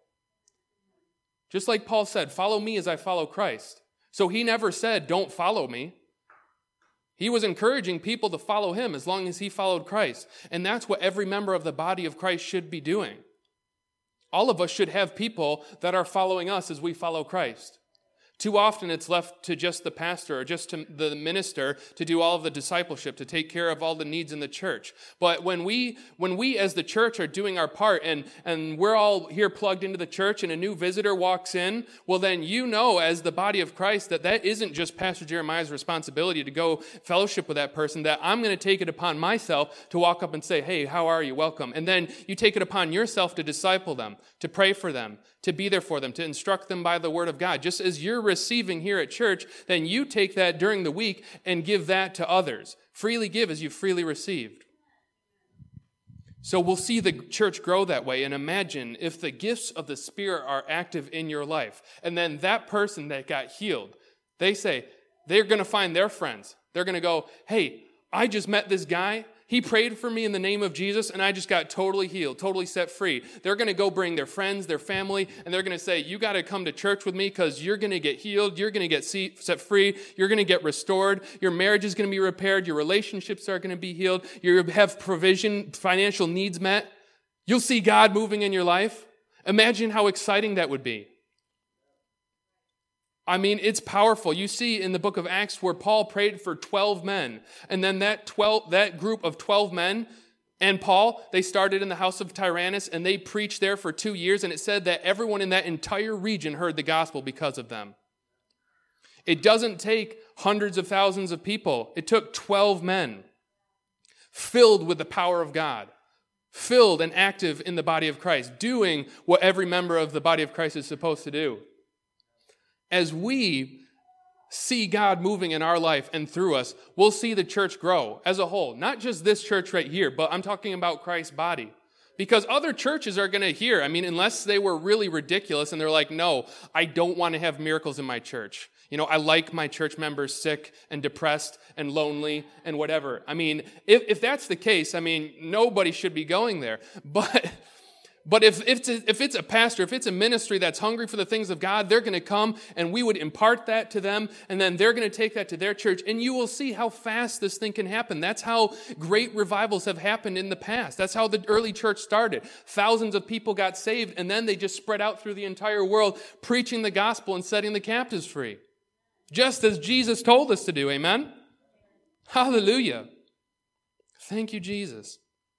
Just like Paul said, follow me as I follow Christ. So he never said, don't follow me. He was encouraging people to follow him as long as he followed Christ. And that's what every member of the body of Christ should be doing. All of us should have people that are following us as we follow Christ. Too often it's left to just the pastor or just to the minister to do all of the discipleship, to take care of all the needs in the church. But when we when we as the church are doing our part and, and we're all here plugged into the church and a new visitor walks in, well then you know as the body of Christ that that isn't just Pastor Jeremiah's responsibility to go fellowship with that person, that I'm going to take it upon myself to walk up and say, hey, how are you? Welcome. And then you take it upon yourself to disciple them, to pray for them, to be there for them, to instruct them by the word of God, just as you're receiving here at church, then you take that during the week and give that to others. Freely give as you freely received. So we'll see the church grow that way. And imagine if the gifts of the Spirit are active in your life. And then that person that got healed, they say, they're going to find their friends. They're going to go, hey, I just met this guy. He prayed for me in the name of Jesus, and I just got totally healed, totally set free. They're going to go bring their friends, their family, and they're going to say, you got to come to church with me because you're going to get healed. You're going to get set free. You're going to get restored. Your marriage is going to be repaired. Your relationships are going to be healed. You have provision, financial needs met. You'll see God moving in your life. Imagine how exciting that would be. I mean, it's powerful. You see in the book of Acts where Paul prayed for twelve men. And then that twelve, that group of twelve men and Paul, they started in the house of Tyrannus and they preached there for two years. And it said that everyone in that entire region heard the gospel because of them. It doesn't take hundreds of thousands of people. It took twelve men filled with the power of God, filled and active in the body of Christ, doing what every member of the body of Christ is supposed to do. As we see God moving in our life and through us, we'll see the church grow as a whole. Not just this church right here, but I'm talking about Christ's body. Because other churches are going to hear, I mean, unless they were really ridiculous and they're like, no, I don't want to have miracles in my church. You know, I like my church members sick and depressed and lonely and whatever. I mean, if, if that's the case, I mean, nobody should be going there. But... But if, if, it's a, if it's a pastor, if it's a ministry that's hungry for the things of God, they're going to come and we would impart that to them and then they're going to take that to their church and you will see how fast this thing can happen. That's how great revivals have happened in the past. That's how the early church started. Thousands of people got saved and then they just spread out through the entire world preaching the gospel and setting the captives free. Just as Jesus told us to do, amen? Hallelujah. Thank you, Jesus.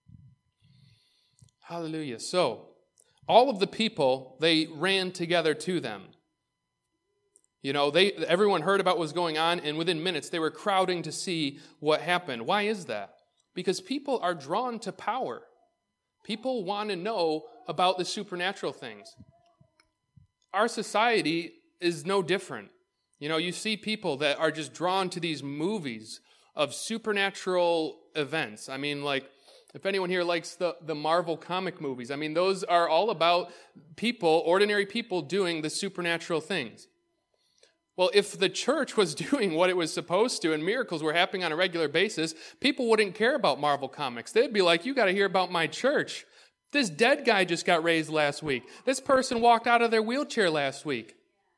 Hallelujah. So, all of the people, they ran together to them. You know, they everyone heard about what was going on, and within minutes, they were crowding to see what happened. Why is that? Because people are drawn to power. People want to know about the supernatural things. Our society is no different. You know, you see people that are just drawn to these movies of supernatural events. I mean, like, if anyone here likes the, the Marvel comic movies, I mean, those are all about people, ordinary people, doing the supernatural things. Well, if the church was doing what it was supposed to and miracles were happening on a regular basis, people wouldn't care about Marvel comics. They'd be like, you got to hear about my church. This dead guy just got raised last week. This person walked out of their wheelchair last week.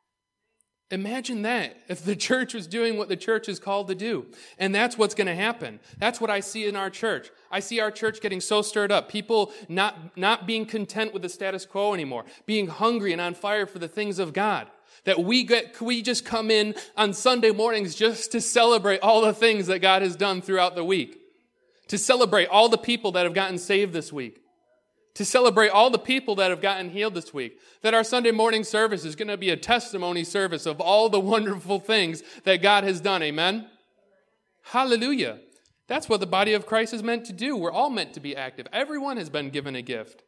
Imagine that if the church was doing what the church is called to do. And that's what's going to happen. That's what I see in our church. I see our church getting so stirred up. People not, not being content with the status quo anymore. Being hungry and on fire for the things of God. That we get, we just come in on Sunday mornings just to celebrate all the things that God has done throughout the week. To celebrate all the people that have gotten saved this week. To celebrate all the people that have gotten healed this week. That our Sunday morning service is going to be a testimony service of all the wonderful things that God has done. Amen? Hallelujah. That's what the body of Christ is meant to do. We're all meant to be active. Everyone has been given a gift.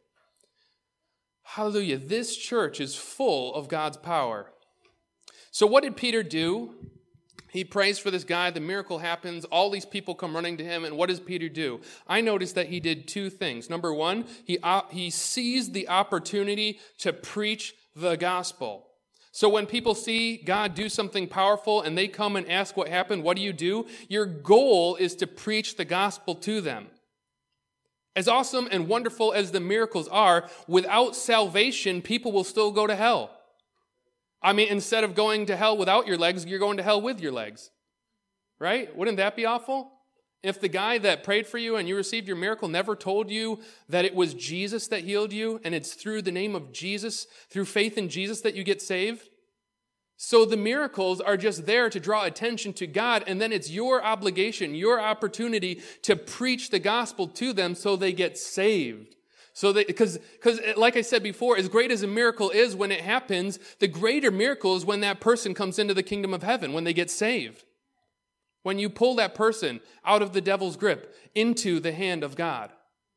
Hallelujah. This church is full of God's power. So what did Peter do? He prays for this guy. The miracle happens. All these people come running to him. And what does Peter do? I noticed that he did two things. Number one, he, uh, he seized the opportunity to preach the gospel. So when people see God do something powerful and they come and ask what happened, what do you do? Your goal is to preach the gospel to them. As awesome and wonderful as the miracles are, without salvation, people will still go to hell. I mean, instead of going to hell without your legs, you're going to hell with your legs. Right? Wouldn't that be awful? If the guy that prayed for you and you received your miracle never told you that it was Jesus that healed you, and it's through the name of Jesus, through faith in Jesus that you get saved. So the miracles are just there to draw attention to God, and then it's your obligation, your opportunity to preach the gospel to them so they get saved. So that, because, because like I said before, as great as a miracle is when it happens, the greater miracle is when that person comes into the kingdom of heaven, when they get saved. When you pull that person out of the devil's grip into the hand of God.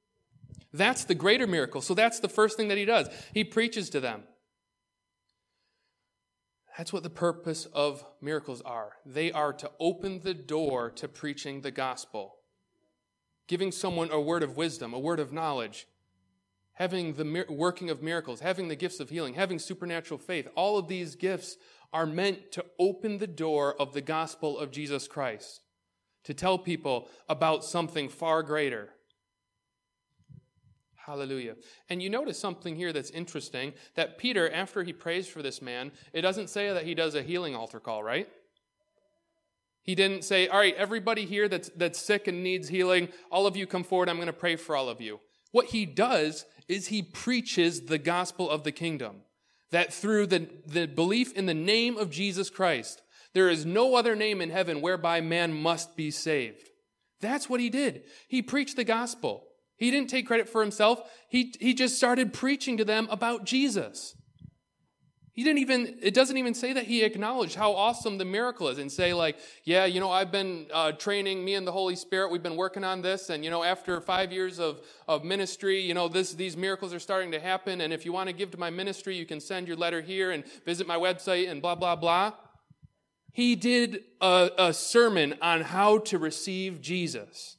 That's the greater miracle. So that's the first thing that he does. He preaches to them. That's what the purpose of miracles are. They are to open the door to preaching the gospel, giving someone a word of wisdom, a word of knowledge, having the mir- working of miracles, having the gifts of healing, having supernatural faith. All of these gifts are meant to open the door of the gospel of Jesus Christ, to tell people about something far greater. Hallelujah. And you notice something here that's interesting, that Peter, after he prays for this man, it doesn't say that he does a healing altar call, right? He didn't say, all right, everybody here that's, that's sick and needs healing, all of you come forward, I'm going to pray for all of you. What he does is he preaches the gospel of the kingdom, that through the, the belief in the name of Jesus Christ, there is no other name in heaven whereby man must be saved. That's what he did. He preached the gospel. He didn't take credit for himself. He, he just started preaching to them about Jesus. He didn't even, it doesn't even say that he acknowledged how awesome the miracle is and say like, yeah, you know, I've been uh, training, me and the Holy Spirit, we've been working on this. And, you know, after five years of, of ministry, you know, this, these miracles are starting to happen. And if you want to give to my ministry, you can send your letter here and visit my website and blah, blah, blah. He did a, a sermon on how to receive Jesus.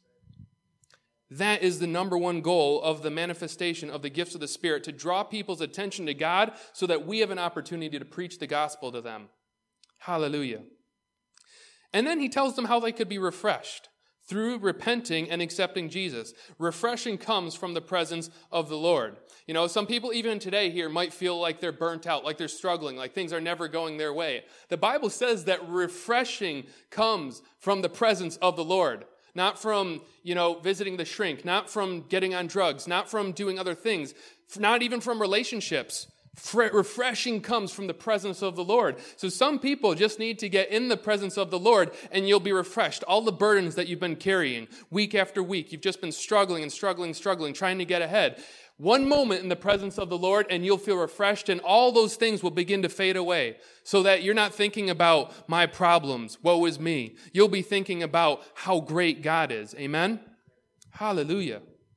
That is the number one goal of the manifestation of the gifts of the Spirit, to draw people's attention to God so that we have an opportunity to preach the gospel to them. Hallelujah. And then he tells them how they could be refreshed through repenting and accepting Jesus. Refreshing comes from the presence of the Lord. You know, some people even today here might feel like they're burnt out, like they're struggling, like things are never going their way. The Bible says that refreshing comes from the presence of the Lord. Not from, you know, visiting the shrink, not from getting on drugs, not from doing other things, not even from relationships. Refreshing comes from the presence of the Lord. So some people just need to get in the presence of the Lord and you'll be refreshed. All the burdens that you've been carrying week after week, you've just been struggling and struggling, struggling, trying to get ahead. One moment in the presence of the Lord and you'll feel refreshed, and all those things will begin to fade away so that you're not thinking about my problems, woe is me. You'll be thinking about how great God is. Amen? Hallelujah.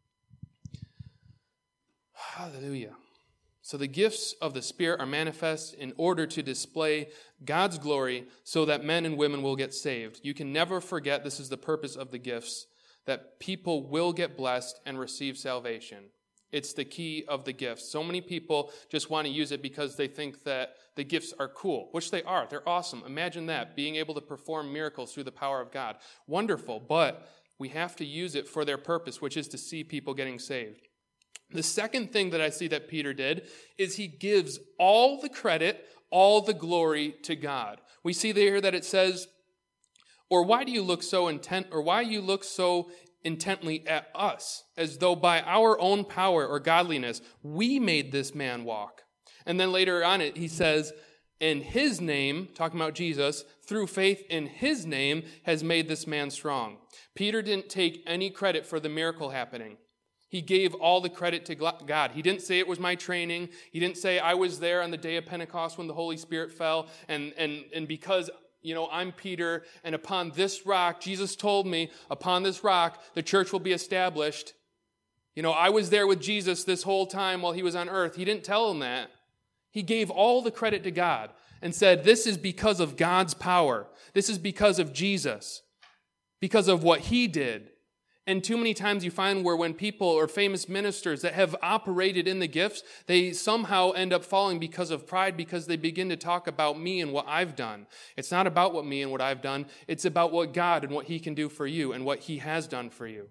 Hallelujah. So the gifts of the Spirit are manifest in order to display God's glory so that men and women will get saved. You can never forget this is the purpose of the gifts, that people will get blessed and receive salvation. It's the key of the gifts. So many people just want to use it because they think that the gifts are cool, which they are. They're awesome. Imagine that, being able to perform miracles through the power of God. Wonderful, but we have to use it for their purpose, which is to see people getting saved. The second thing that I see that Peter did is he gives all the credit, all the glory to God. We see there that it says, or why do you look so intent, or why you look so intently at us, as though by our own power or godliness we made this man walk. And then later on it, he says, in his name, talking about Jesus, through faith in his name has made this man strong. Peter didn't take any credit for the miracle happening. He gave all the credit to God. He didn't say it was my training. He didn't say I was there on the day of Pentecost when the Holy Spirit fell, and, and, and because you know, I'm Peter, and upon this rock, Jesus told me, upon this rock, the church will be established. You know, I was there with Jesus this whole time while he was on earth. He didn't tell him that. He gave all the credit to God and said, this is because of God's power. This is because of Jesus, because of what he did. And too many times you find where when people or famous ministers that have operated in the gifts, they somehow end up falling because of pride, because they begin to talk about me and what I've done. It's not about what me and what I've done. It's about what God and what he can do for you and what he has done for you.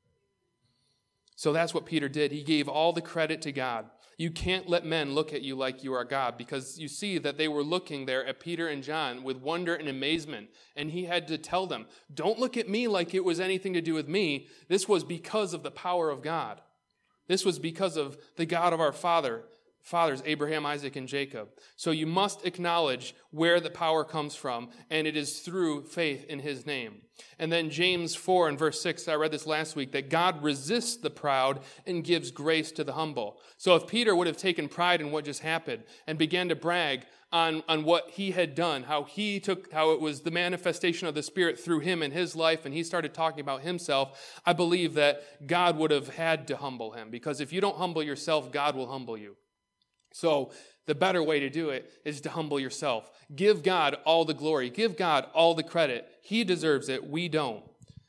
So that's what Peter did. He gave all the credit to God. You can't let men look at you like you are God, because you see that they were looking there at Peter and John with wonder and amazement. And he had to tell them, don't look at me like it was anything to do with me. This was because of the power of God. This was because of the God of our Father, fathers, Abraham, Isaac, and Jacob. So you must acknowledge where the power comes from, and it is through faith in his name. And then James four and verse six, I read this last week, that God resists the proud and gives grace to the humble. So if Peter would have taken pride in what just happened and began to brag on, on what he had done, how he took, how it was the manifestation of the Spirit through him in his life, and he started talking about himself, I believe that God would have had to humble him. Because if you don't humble yourself, God will humble you. So The better way to do it is to humble yourself. Give God all the glory. Give God all the credit. He deserves it. We don't.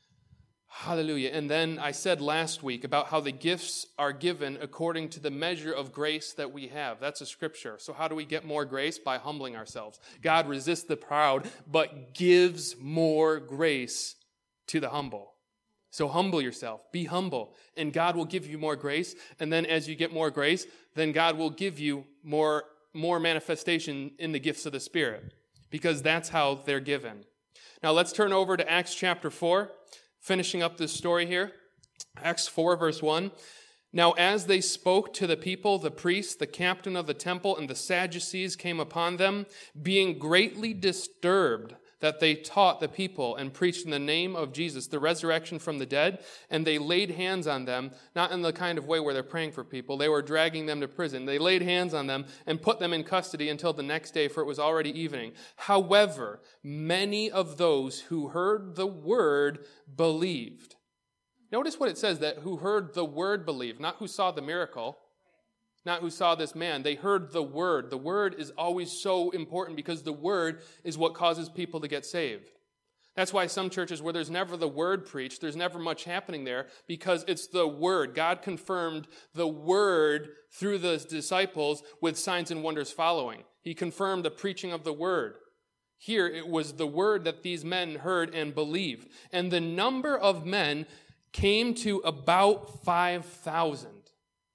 Hallelujah. And then I said last week about how the gifts are given according to the measure of grace that we have. That's a scripture. So how do we get more grace? By humbling ourselves. God resists the proud, but gives more grace to the humble. So humble yourself. Be humble. And God will give you more grace. And then as you get more grace, then God will give you more, more manifestation in the gifts of the Spirit. Because that's how they're given. Now let's turn over to Acts chapter four. Finishing up this story here, Acts four, verse one. Now as they spoke to the people, the priests, the captain of the temple, and the Sadducees came upon them, being greatly disturbed that they taught the people and preached in the name of Jesus, the resurrection from the dead, and they laid hands on them, not in the kind of way where they're praying for people. They were dragging them to prison. They laid hands on them and put them in custody until the next day, for it was already evening. However, many of those who heard the word believed. Notice what it says, that who heard the word believed, not who saw the miracle. Not who saw this man. They heard the word. The word is always so important because the word is what causes people to get saved. That's why some churches where there's never the word preached, there's never much happening there because it's the word. God confirmed the word through the disciples with signs and wonders following. He confirmed the preaching of the word. Here it was the word that these men heard and believed. And the number of men came to about five thousand.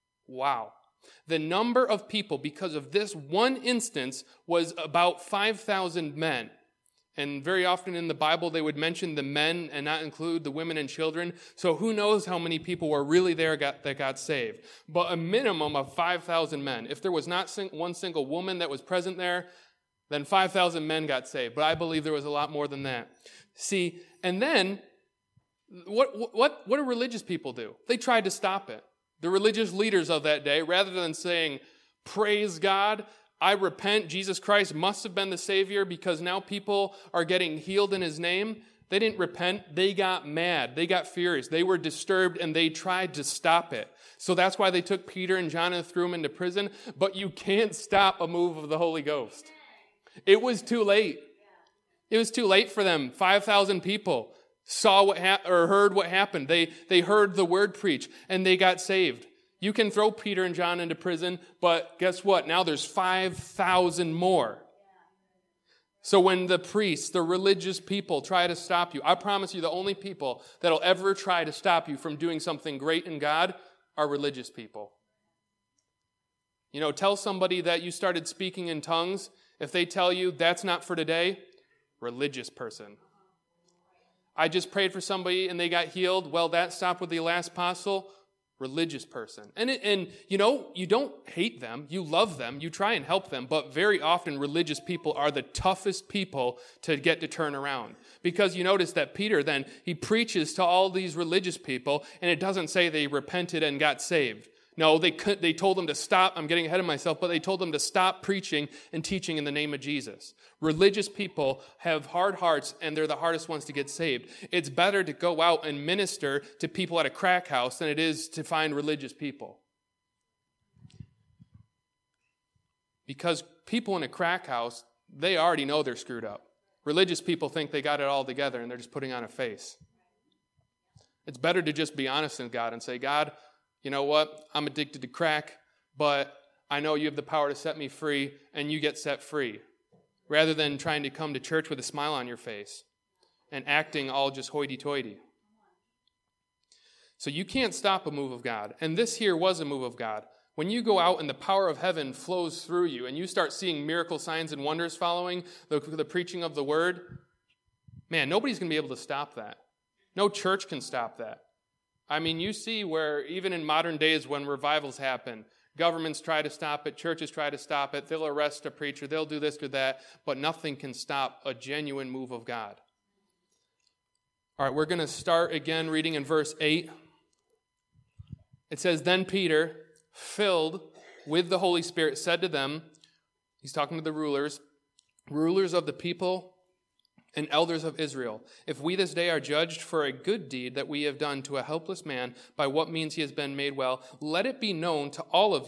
Wow. The number of people, because of this one instance, was about five thousand men. And very often in the Bible, they would mention the men and not include the women and children. So who knows how many people were really there got, that got saved. But a minimum of five thousand men. If there was not sing, one single woman that was present there, then five thousand men got saved. But I believe there was a lot more than that. See, and then, what, what, what do religious people do? They tried to stop it. The religious leaders of that day, rather than saying, praise God, I repent, Jesus Christ must have been the Savior because now people are getting healed in His name, they didn't repent. They got mad. They got furious. They were disturbed and they tried to stop it. So that's why they took Peter and John and threw them into prison. But you can't stop a move of the Holy Ghost. It was too late. It was too late for them. five thousand people saw what ha- or heard what happened. They, they heard the word preached, and they got saved. You can throw Peter and John into prison, but guess what? Now there's five thousand more. So when the priests, the religious people try to stop you, I promise you the only people that'll ever try to stop you from doing something great in God are religious people. You know, tell somebody that you started speaking in tongues. If they tell you that's not for today, religious person. I just prayed for somebody and they got healed. Well, that stopped with the last apostle. Religious person. And, it, and you know, you don't hate them. You love them. You try and help them. But very often religious people are the toughest people to get to turn around. Because you notice that Peter then, he preaches to all these religious people and it doesn't say they repented and got saved. No, they could, they told them to stop. I'm getting ahead of myself, but they told them to stop preaching and teaching in the name of Jesus. Religious people have hard hearts, and they're the hardest ones to get saved. It's better to go out and minister to people at a crack house than it is to find religious people. Because people in a crack house, they already know they're screwed up. Religious people think they got it all together, and they're just putting on a face. It's better to just be honest with God and say, God, you know what? I'm addicted to crack, but I know you have the power to set me free, and you get set free. Rather than trying to come to church with a smile on your face and acting all just hoity-toity. So you can't stop a move of God. And this here was a move of God. When you go out and the power of heaven flows through you and you start seeing miracle signs and wonders following the, the preaching of the word, man, nobody's going to be able to stop that. No church can stop that. I mean, you see where even in modern days when revivals happen, governments try to stop it, churches try to stop it, they'll arrest a preacher, they'll do this or that, but nothing can stop a genuine move of God. All right, we're going to start again reading in verse eight. It says, Then Peter, filled with the Holy Spirit, said to them, he's talking to the rulers, rulers of the people and elders of Israel, if we this day are judged for a good deed that we have done to a helpless man, by what means he has been made well, let it be known to all of you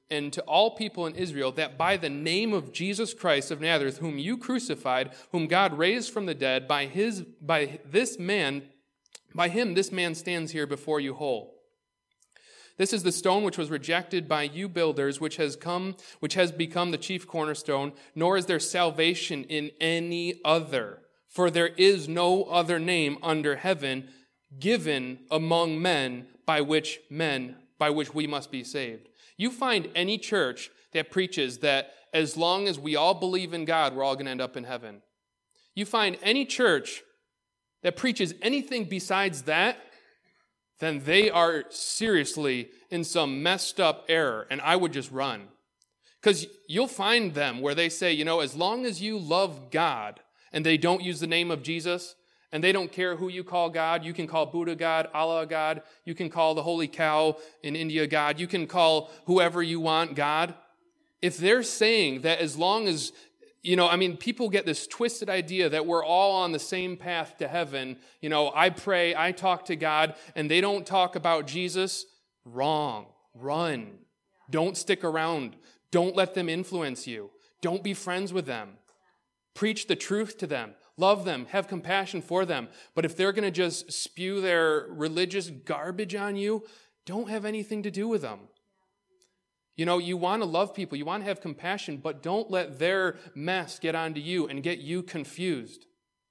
and to all people in Israel that by the name of Jesus Christ of Nazareth, whom you crucified, whom God raised from the dead, by his by this man, by him this man stands here before you whole. This is the stone which was rejected by you builders, which has come, which has become the chief cornerstone, nor is there salvation in any other. For there is no other name under heaven given among men by which men, by which we must be saved. You find any church that preaches that as long as we all believe in God, we're all going to end up in heaven. You find any church that preaches anything besides that, then they are seriously in some messed up error, and I would just run. Because you'll find them where they say, you know, as long as you love God, and they don't use the name of Jesus, and they don't care who you call God. You can call Buddha God, Allah God. You can call the holy cow in India God. You can call whoever you want God. If they're saying that as long as, you know, I mean, people get this twisted idea that we're all on the same path to heaven. You know, I pray, I talk to God, and they don't talk about Jesus. Wrong. Run. Don't stick around. Don't let them influence you. Don't be friends with them. Preach the truth to them. Love them. Have compassion for them. But if they're going to just spew their religious garbage on you, don't have anything to do with them. You know, you want to love people. You want to have compassion, but don't let their mess get onto you and get you confused.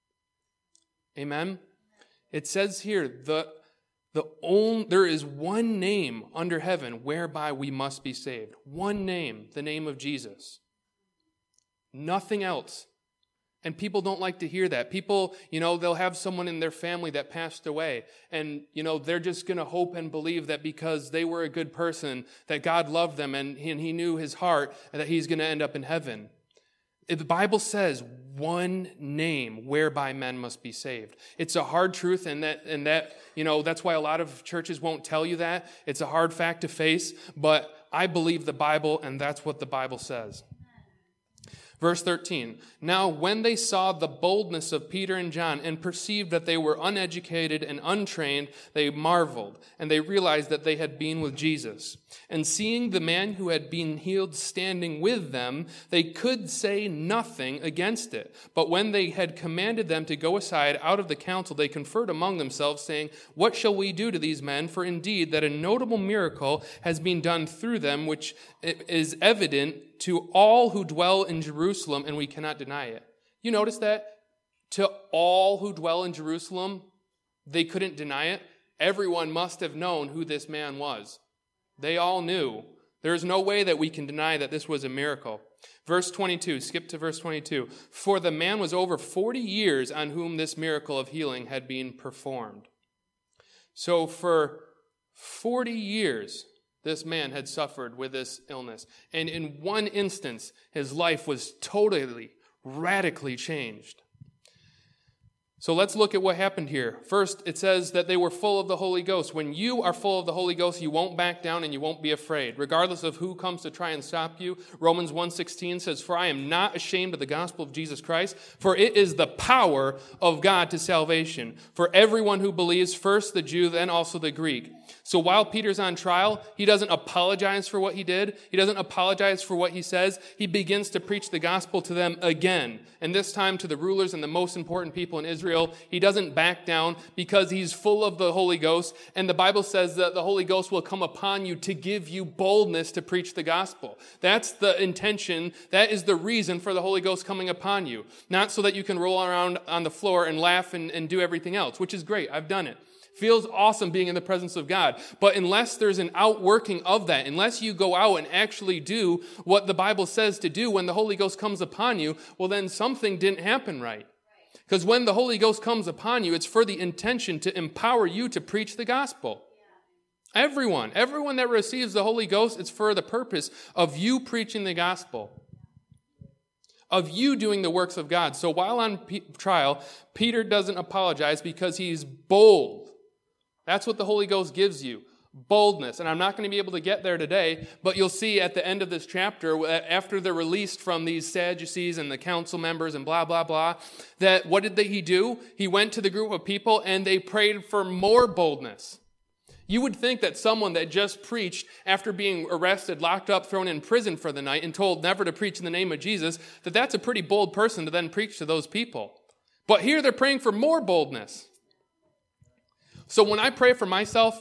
Amen? It says here, the, the only, there is one name under heaven whereby we must be saved. One name, the name of Jesus. Nothing else. And people don't like to hear that. People, you know, they'll have someone in their family that passed away. And, you know, they're just going to hope and believe that because they were a good person, that God loved them and he, and he knew his heart and that he's going to end up in heaven. The Bible says one name whereby men must be saved. It's a hard truth, and that, and that, you know, that's why a lot of churches won't tell you that. It's a hard fact to face, but I believe the Bible, and that's what the Bible says. Verse thirteen, now when they saw the boldness of Peter and John and perceived that they were uneducated and untrained, they marveled, and they realized that they had been with Jesus. And seeing the man who had been healed standing with them, they could say nothing against it. But when they had commanded them to go aside out of the council, they conferred among themselves, saying, what shall we do to these men? For indeed that a notable miracle has been done through them, which is evident to all who dwell in Jerusalem, and we cannot deny it. You notice that? To all who dwell in Jerusalem, they couldn't deny it. Everyone must have known who this man was. They all knew. There's no way that we can deny that this was a miracle. Verse twenty-two, skip to verse twenty-two. For the man was over forty years on whom this miracle of healing had been performed. So for forty years, this man had suffered with this illness. And in one instance, his life was totally, radically changed. So let's look at what happened here. First, it says that they were full of the Holy Ghost. When you are full of the Holy Ghost, you won't back down and you won't be afraid, regardless of who comes to try and stop you. Romans one sixteen says, for I am not ashamed of the gospel of Jesus Christ, for it is the power of God to salvation for everyone who believes, first the Jew, then also the Greek. So while Peter's on trial, he doesn't apologize for what he did. He doesn't apologize for what he says. He begins to preach the gospel to them again. And this time to the rulers and the most important people in Israel. He doesn't back down because he's full of the Holy Ghost. And the Bible says that the Holy Ghost will come upon you to give you boldness to preach the gospel. That's the intention. That is the reason for the Holy Ghost coming upon you. Not so that you can roll around on the floor and laugh and, and do everything else, which is great. I've done it. Feels awesome being in the presence of God. But unless there's an outworking of that, unless you go out and actually do what the Bible says to do when the Holy Ghost comes upon you, well, then something didn't happen right. Because when the Holy Ghost comes upon you, it's for the intention to empower you to preach the gospel. Everyone, everyone that receives the Holy Ghost, it's for the purpose of you preaching the gospel, of you doing the works of God. So while on P- trial, Peter doesn't apologize because he's bold. That's what the Holy Ghost gives you, boldness. And I'm not going to be able to get there today, but you'll see at the end of this chapter, after they're released from these Sadducees and the council members and blah, blah, blah, that what did they, he do? He went to the group of people and they prayed for more boldness. You would think that someone that just preached after being arrested, locked up, thrown in prison for the night, and told never to preach in the name of Jesus, that that's a pretty bold person to then preach to those people. But here they're praying for more boldness. So when I pray for myself,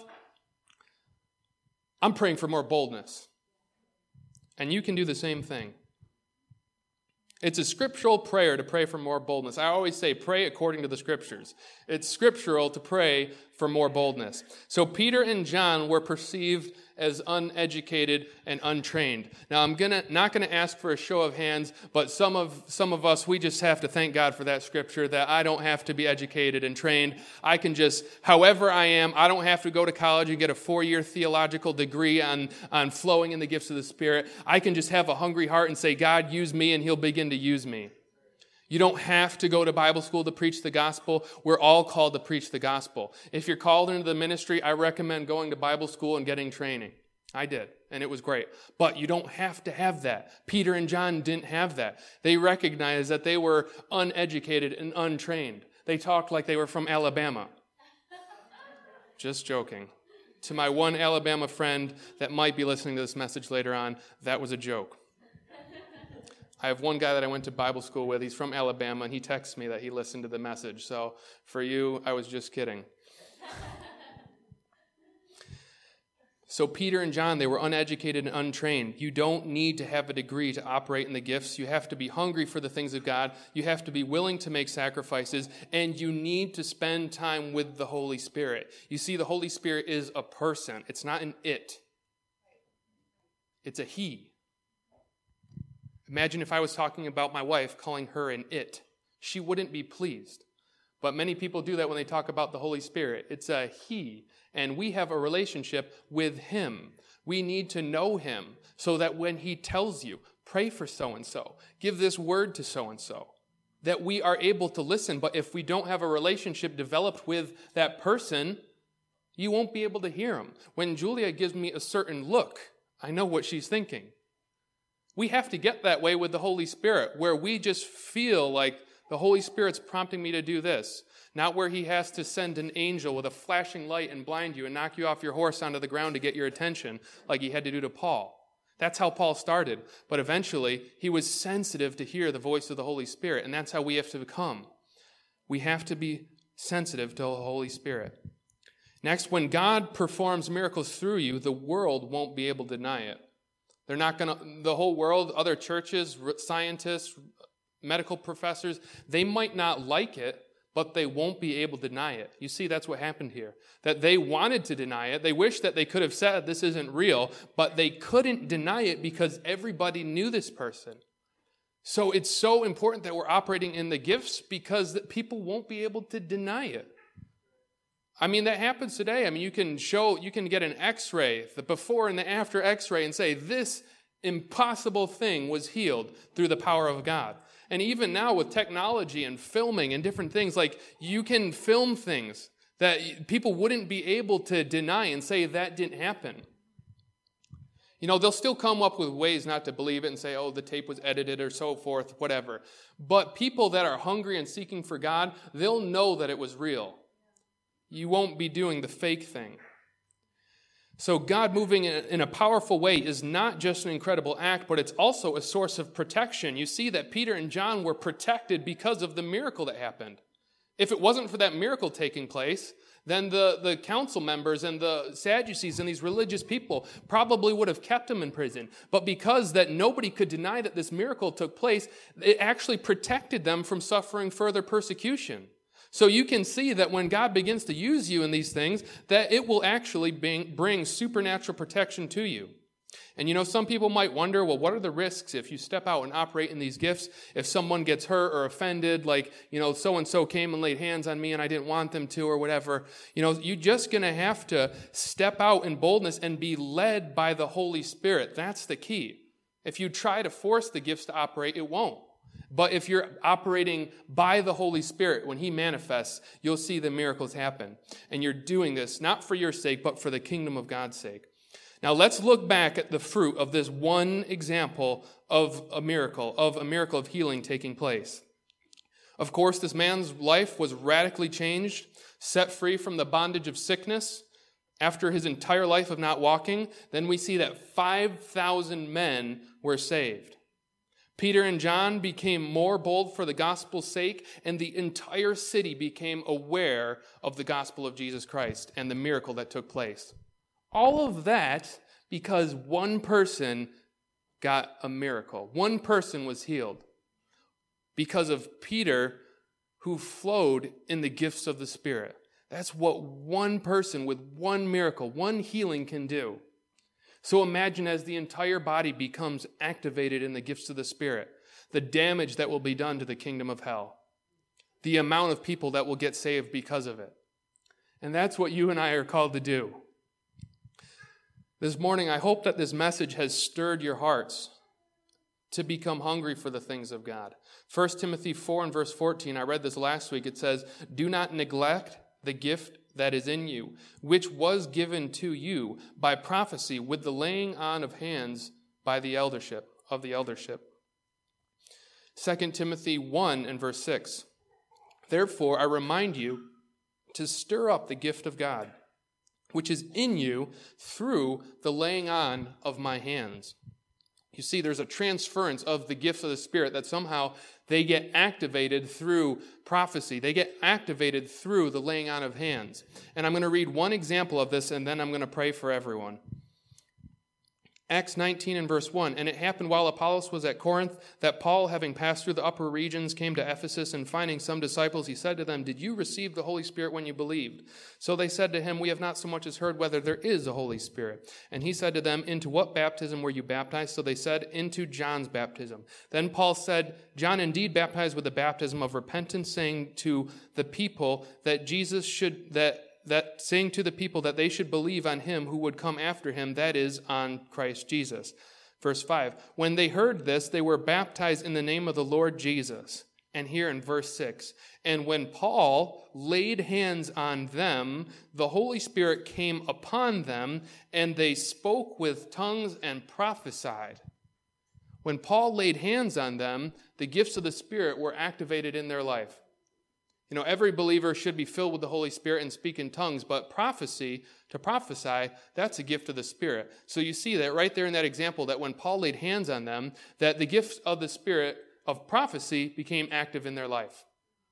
I'm praying for more boldness. And you can do the same thing. It's a scriptural prayer to pray for more boldness. I always say pray according to the scriptures. It's scriptural to pray for more boldness. So Peter and John were perceived as uneducated and untrained. Now I'm gonna not gonna ask for a show of hands, but some of some of us, we just have to thank God for that scripture, that I don't have to be educated and trained. I can just, however I am, I don't have to go to college and get a four-year theological degree on, on flowing in the gifts of the Spirit. I can just have a hungry heart and say, God, use me, and he'll begin to use me. You don't have to go to Bible school to preach the gospel. We're all called to preach the gospel. If you're called into the ministry, I recommend going to Bible school and getting training. I did, and it was great. But you don't have to have that. Peter and John didn't have that. They recognized that they were uneducated and untrained. They talked like they were from Alabama. Just joking. To my one Alabama friend that might be listening to this message later on, that was a joke. I have one guy that I went to Bible school with. He's from Alabama, and he texts me that he listened to the message. So for you, I was just kidding. So Peter and John, they were uneducated and untrained. You don't need to have a degree to operate in the gifts. You have to be hungry for the things of God. You have to be willing to make sacrifices, and you need to spend time with the Holy Spirit. You see, the Holy Spirit is a person. It's not an it. It's a he. Imagine if I was talking about my wife, calling her an it. She wouldn't be pleased. But many people do that when they talk about the Holy Spirit. It's a he, and we have a relationship with him. We need to know him so that when he tells you, pray for so-and-so, give this word to so-and-so, that we are able to listen. But if we don't have a relationship developed with that person, you won't be able to hear him. When Julia gives me a certain look, I know what she's thinking. We have to get that way with the Holy Spirit, where we just feel like the Holy Spirit's prompting me to do this, not where he has to send an angel with a flashing light and blind you and knock you off your horse onto the ground to get your attention, like he had to do to Paul. That's how Paul started, but eventually he was sensitive to hear the voice of the Holy Spirit, and that's how we have to become. We have to be sensitive to the Holy Spirit. Next, when God performs miracles through you, the world won't be able to deny it. They're not going to, the whole world, other churches, scientists, medical professors, they might not like it, but they won't be able to deny it. You see, that's what happened here. That they wanted to deny it. They wish that they could have said this isn't real, but they couldn't deny it because everybody knew this person. So it's so important that we're operating in the gifts because that people won't be able to deny it. I mean, that happens today. I mean, you can show, you can get an x-ray, the before and the after x-ray, and say this impossible thing was healed through the power of God. And even now with technology and filming and different things, like you can film things that people wouldn't be able to deny and say that didn't happen. You know, they'll still come up with ways not to believe it and say, oh, the tape was edited or so forth, whatever. But people that are hungry and seeking for God, they'll know that it was real. You won't be doing the fake thing. So God moving in a powerful way is not just an incredible act, but it's also a source of protection. You see that Peter and John were protected because of the miracle that happened. If it wasn't for that miracle taking place, then the, the council members and the Sadducees and these religious people probably would have kept them in prison. But because that nobody could deny that this miracle took place, it actually protected them from suffering further persecution. So you can see that when God begins to use you in these things, that it will actually bring, bring supernatural protection to you. And you know, some people might wonder, well, what are the risks if you step out and operate in these gifts? If someone gets hurt or offended, like, you know, so-and-so came and laid hands on me and I didn't want them to or whatever. You know, you're just going to have to step out in boldness and be led by the Holy Spirit. That's the key. If you try to force the gifts to operate, it won't. But if you're operating by the Holy Spirit, when he manifests, you'll see the miracles happen. And you're doing this not for your sake, but for the kingdom of God's sake. Now let's look back at the fruit of this one example of a miracle, of a miracle of healing taking place. Of course, this man's life was radically changed, set free from the bondage of sickness. After his entire life of not walking, then we see that five thousand men were saved. Peter and John became more bold for the gospel's sake, and the entire city became aware of the gospel of Jesus Christ and the miracle that took place. All of that because one person got a miracle. One person was healed because of Peter, who flowed in the gifts of the Spirit. That's what one person with one miracle, one healing can do. So imagine as the entire body becomes activated in the gifts of the Spirit, the damage that will be done to the kingdom of hell, the amount of people that will get saved because of it. And that's what you and I are called to do. This morning, I hope that this message has stirred your hearts to become hungry for the things of God. First Timothy four and verse fourteen, I read this last week. It says, "Do not neglect the gift that is in you, which was given to you by prophecy with the laying on of hands by the eldership, of the eldership." Second Timothy one and verse six, "Therefore I remind you to stir up the gift of God, which is in you through the laying on of my hands." You see, there's a transference of the gifts of the Spirit that somehow they get activated through prophecy. They get activated through the laying on of hands. And I'm going to read one example of this, and then I'm going to pray for everyone. Acts nineteen and verse one, "And it happened while Apollos was at Corinth that Paul, having passed through the upper regions, came to Ephesus, and finding some disciples, he said to them, 'Did you receive the Holy Spirit when you believed?' So they said to him, 'We have not so much as heard whether there is a Holy Spirit.' And he said to them, 'Into what baptism were you baptized?' So they said, 'Into John's baptism.' Then Paul said, 'John indeed baptized with the baptism of repentance, saying to the people that Jesus should that that saying to the people that they should believe on him who would come after him, that is, on Christ Jesus." Verse five, "When they heard this, they were baptized in the name of the Lord Jesus." And here in verse six, "And when Paul laid hands on them, the Holy Spirit came upon them, and they spoke with tongues and prophesied." When Paul laid hands on them, the gifts of the Spirit were activated in their life. You know, every believer should be filled with the Holy Spirit and speak in tongues, but prophecy, to prophesy, that's a gift of the Spirit. So you see that right there in that example, that when Paul laid hands on them, that the gifts of the Spirit of prophecy became active in their life.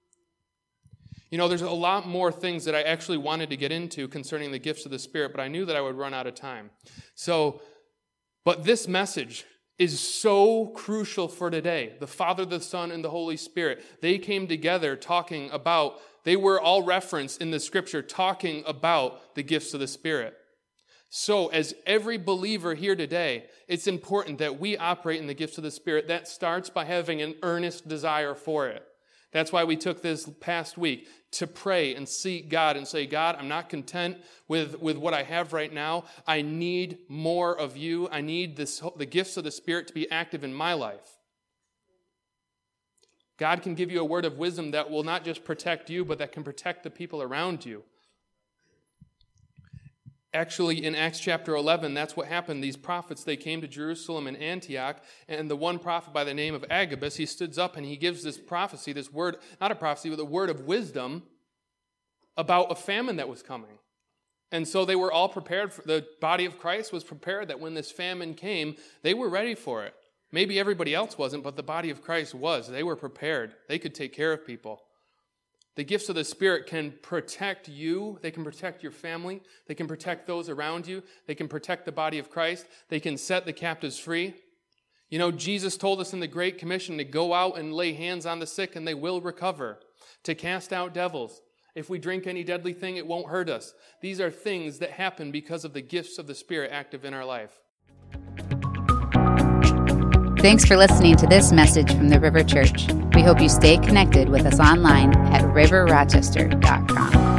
You know, there's a lot more things that I actually wanted to get into concerning the gifts of the Spirit, but I knew that I would run out of time. So, but this message is so crucial for today. The Father, the Son, and the Holy Spirit, they came together talking about, they were all referenced in the Scripture talking about the gifts of the Spirit. So as every believer here today, it's important that we operate in the gifts of the Spirit. That starts by having an earnest desire for it. That's why we took this past week to pray and seek God and say, "God, I'm not content with, with what I have right now. I need more of you. I need this, the gifts of the Spirit to be active in my life." God can give you a word of wisdom that will not just protect you, but that can protect the people around you. Actually, in Acts chapter eleven, that's what happened. These prophets, they came to Jerusalem and Antioch, and the one prophet by the name of Agabus, he stands up and he gives this prophecy, this word, not a prophecy, but a word of wisdom about a famine that was coming. And so they were all prepared, for, the body of Christ was prepared that when this famine came, they were ready for it. Maybe everybody else wasn't, but the body of Christ was. They were prepared. They could take care of people. The gifts of the Spirit can protect you. They can protect your family. They can protect those around you. They can protect the body of Christ. They can set the captives free. You know, Jesus told us in the Great Commission to go out and lay hands on the sick and they will recover, to cast out devils. If we drink any deadly thing, it won't hurt us. These are things that happen because of the gifts of the Spirit active in our life. Thanks for listening to this message from the River Church. We hope you stay connected with us online at river rochester dot com.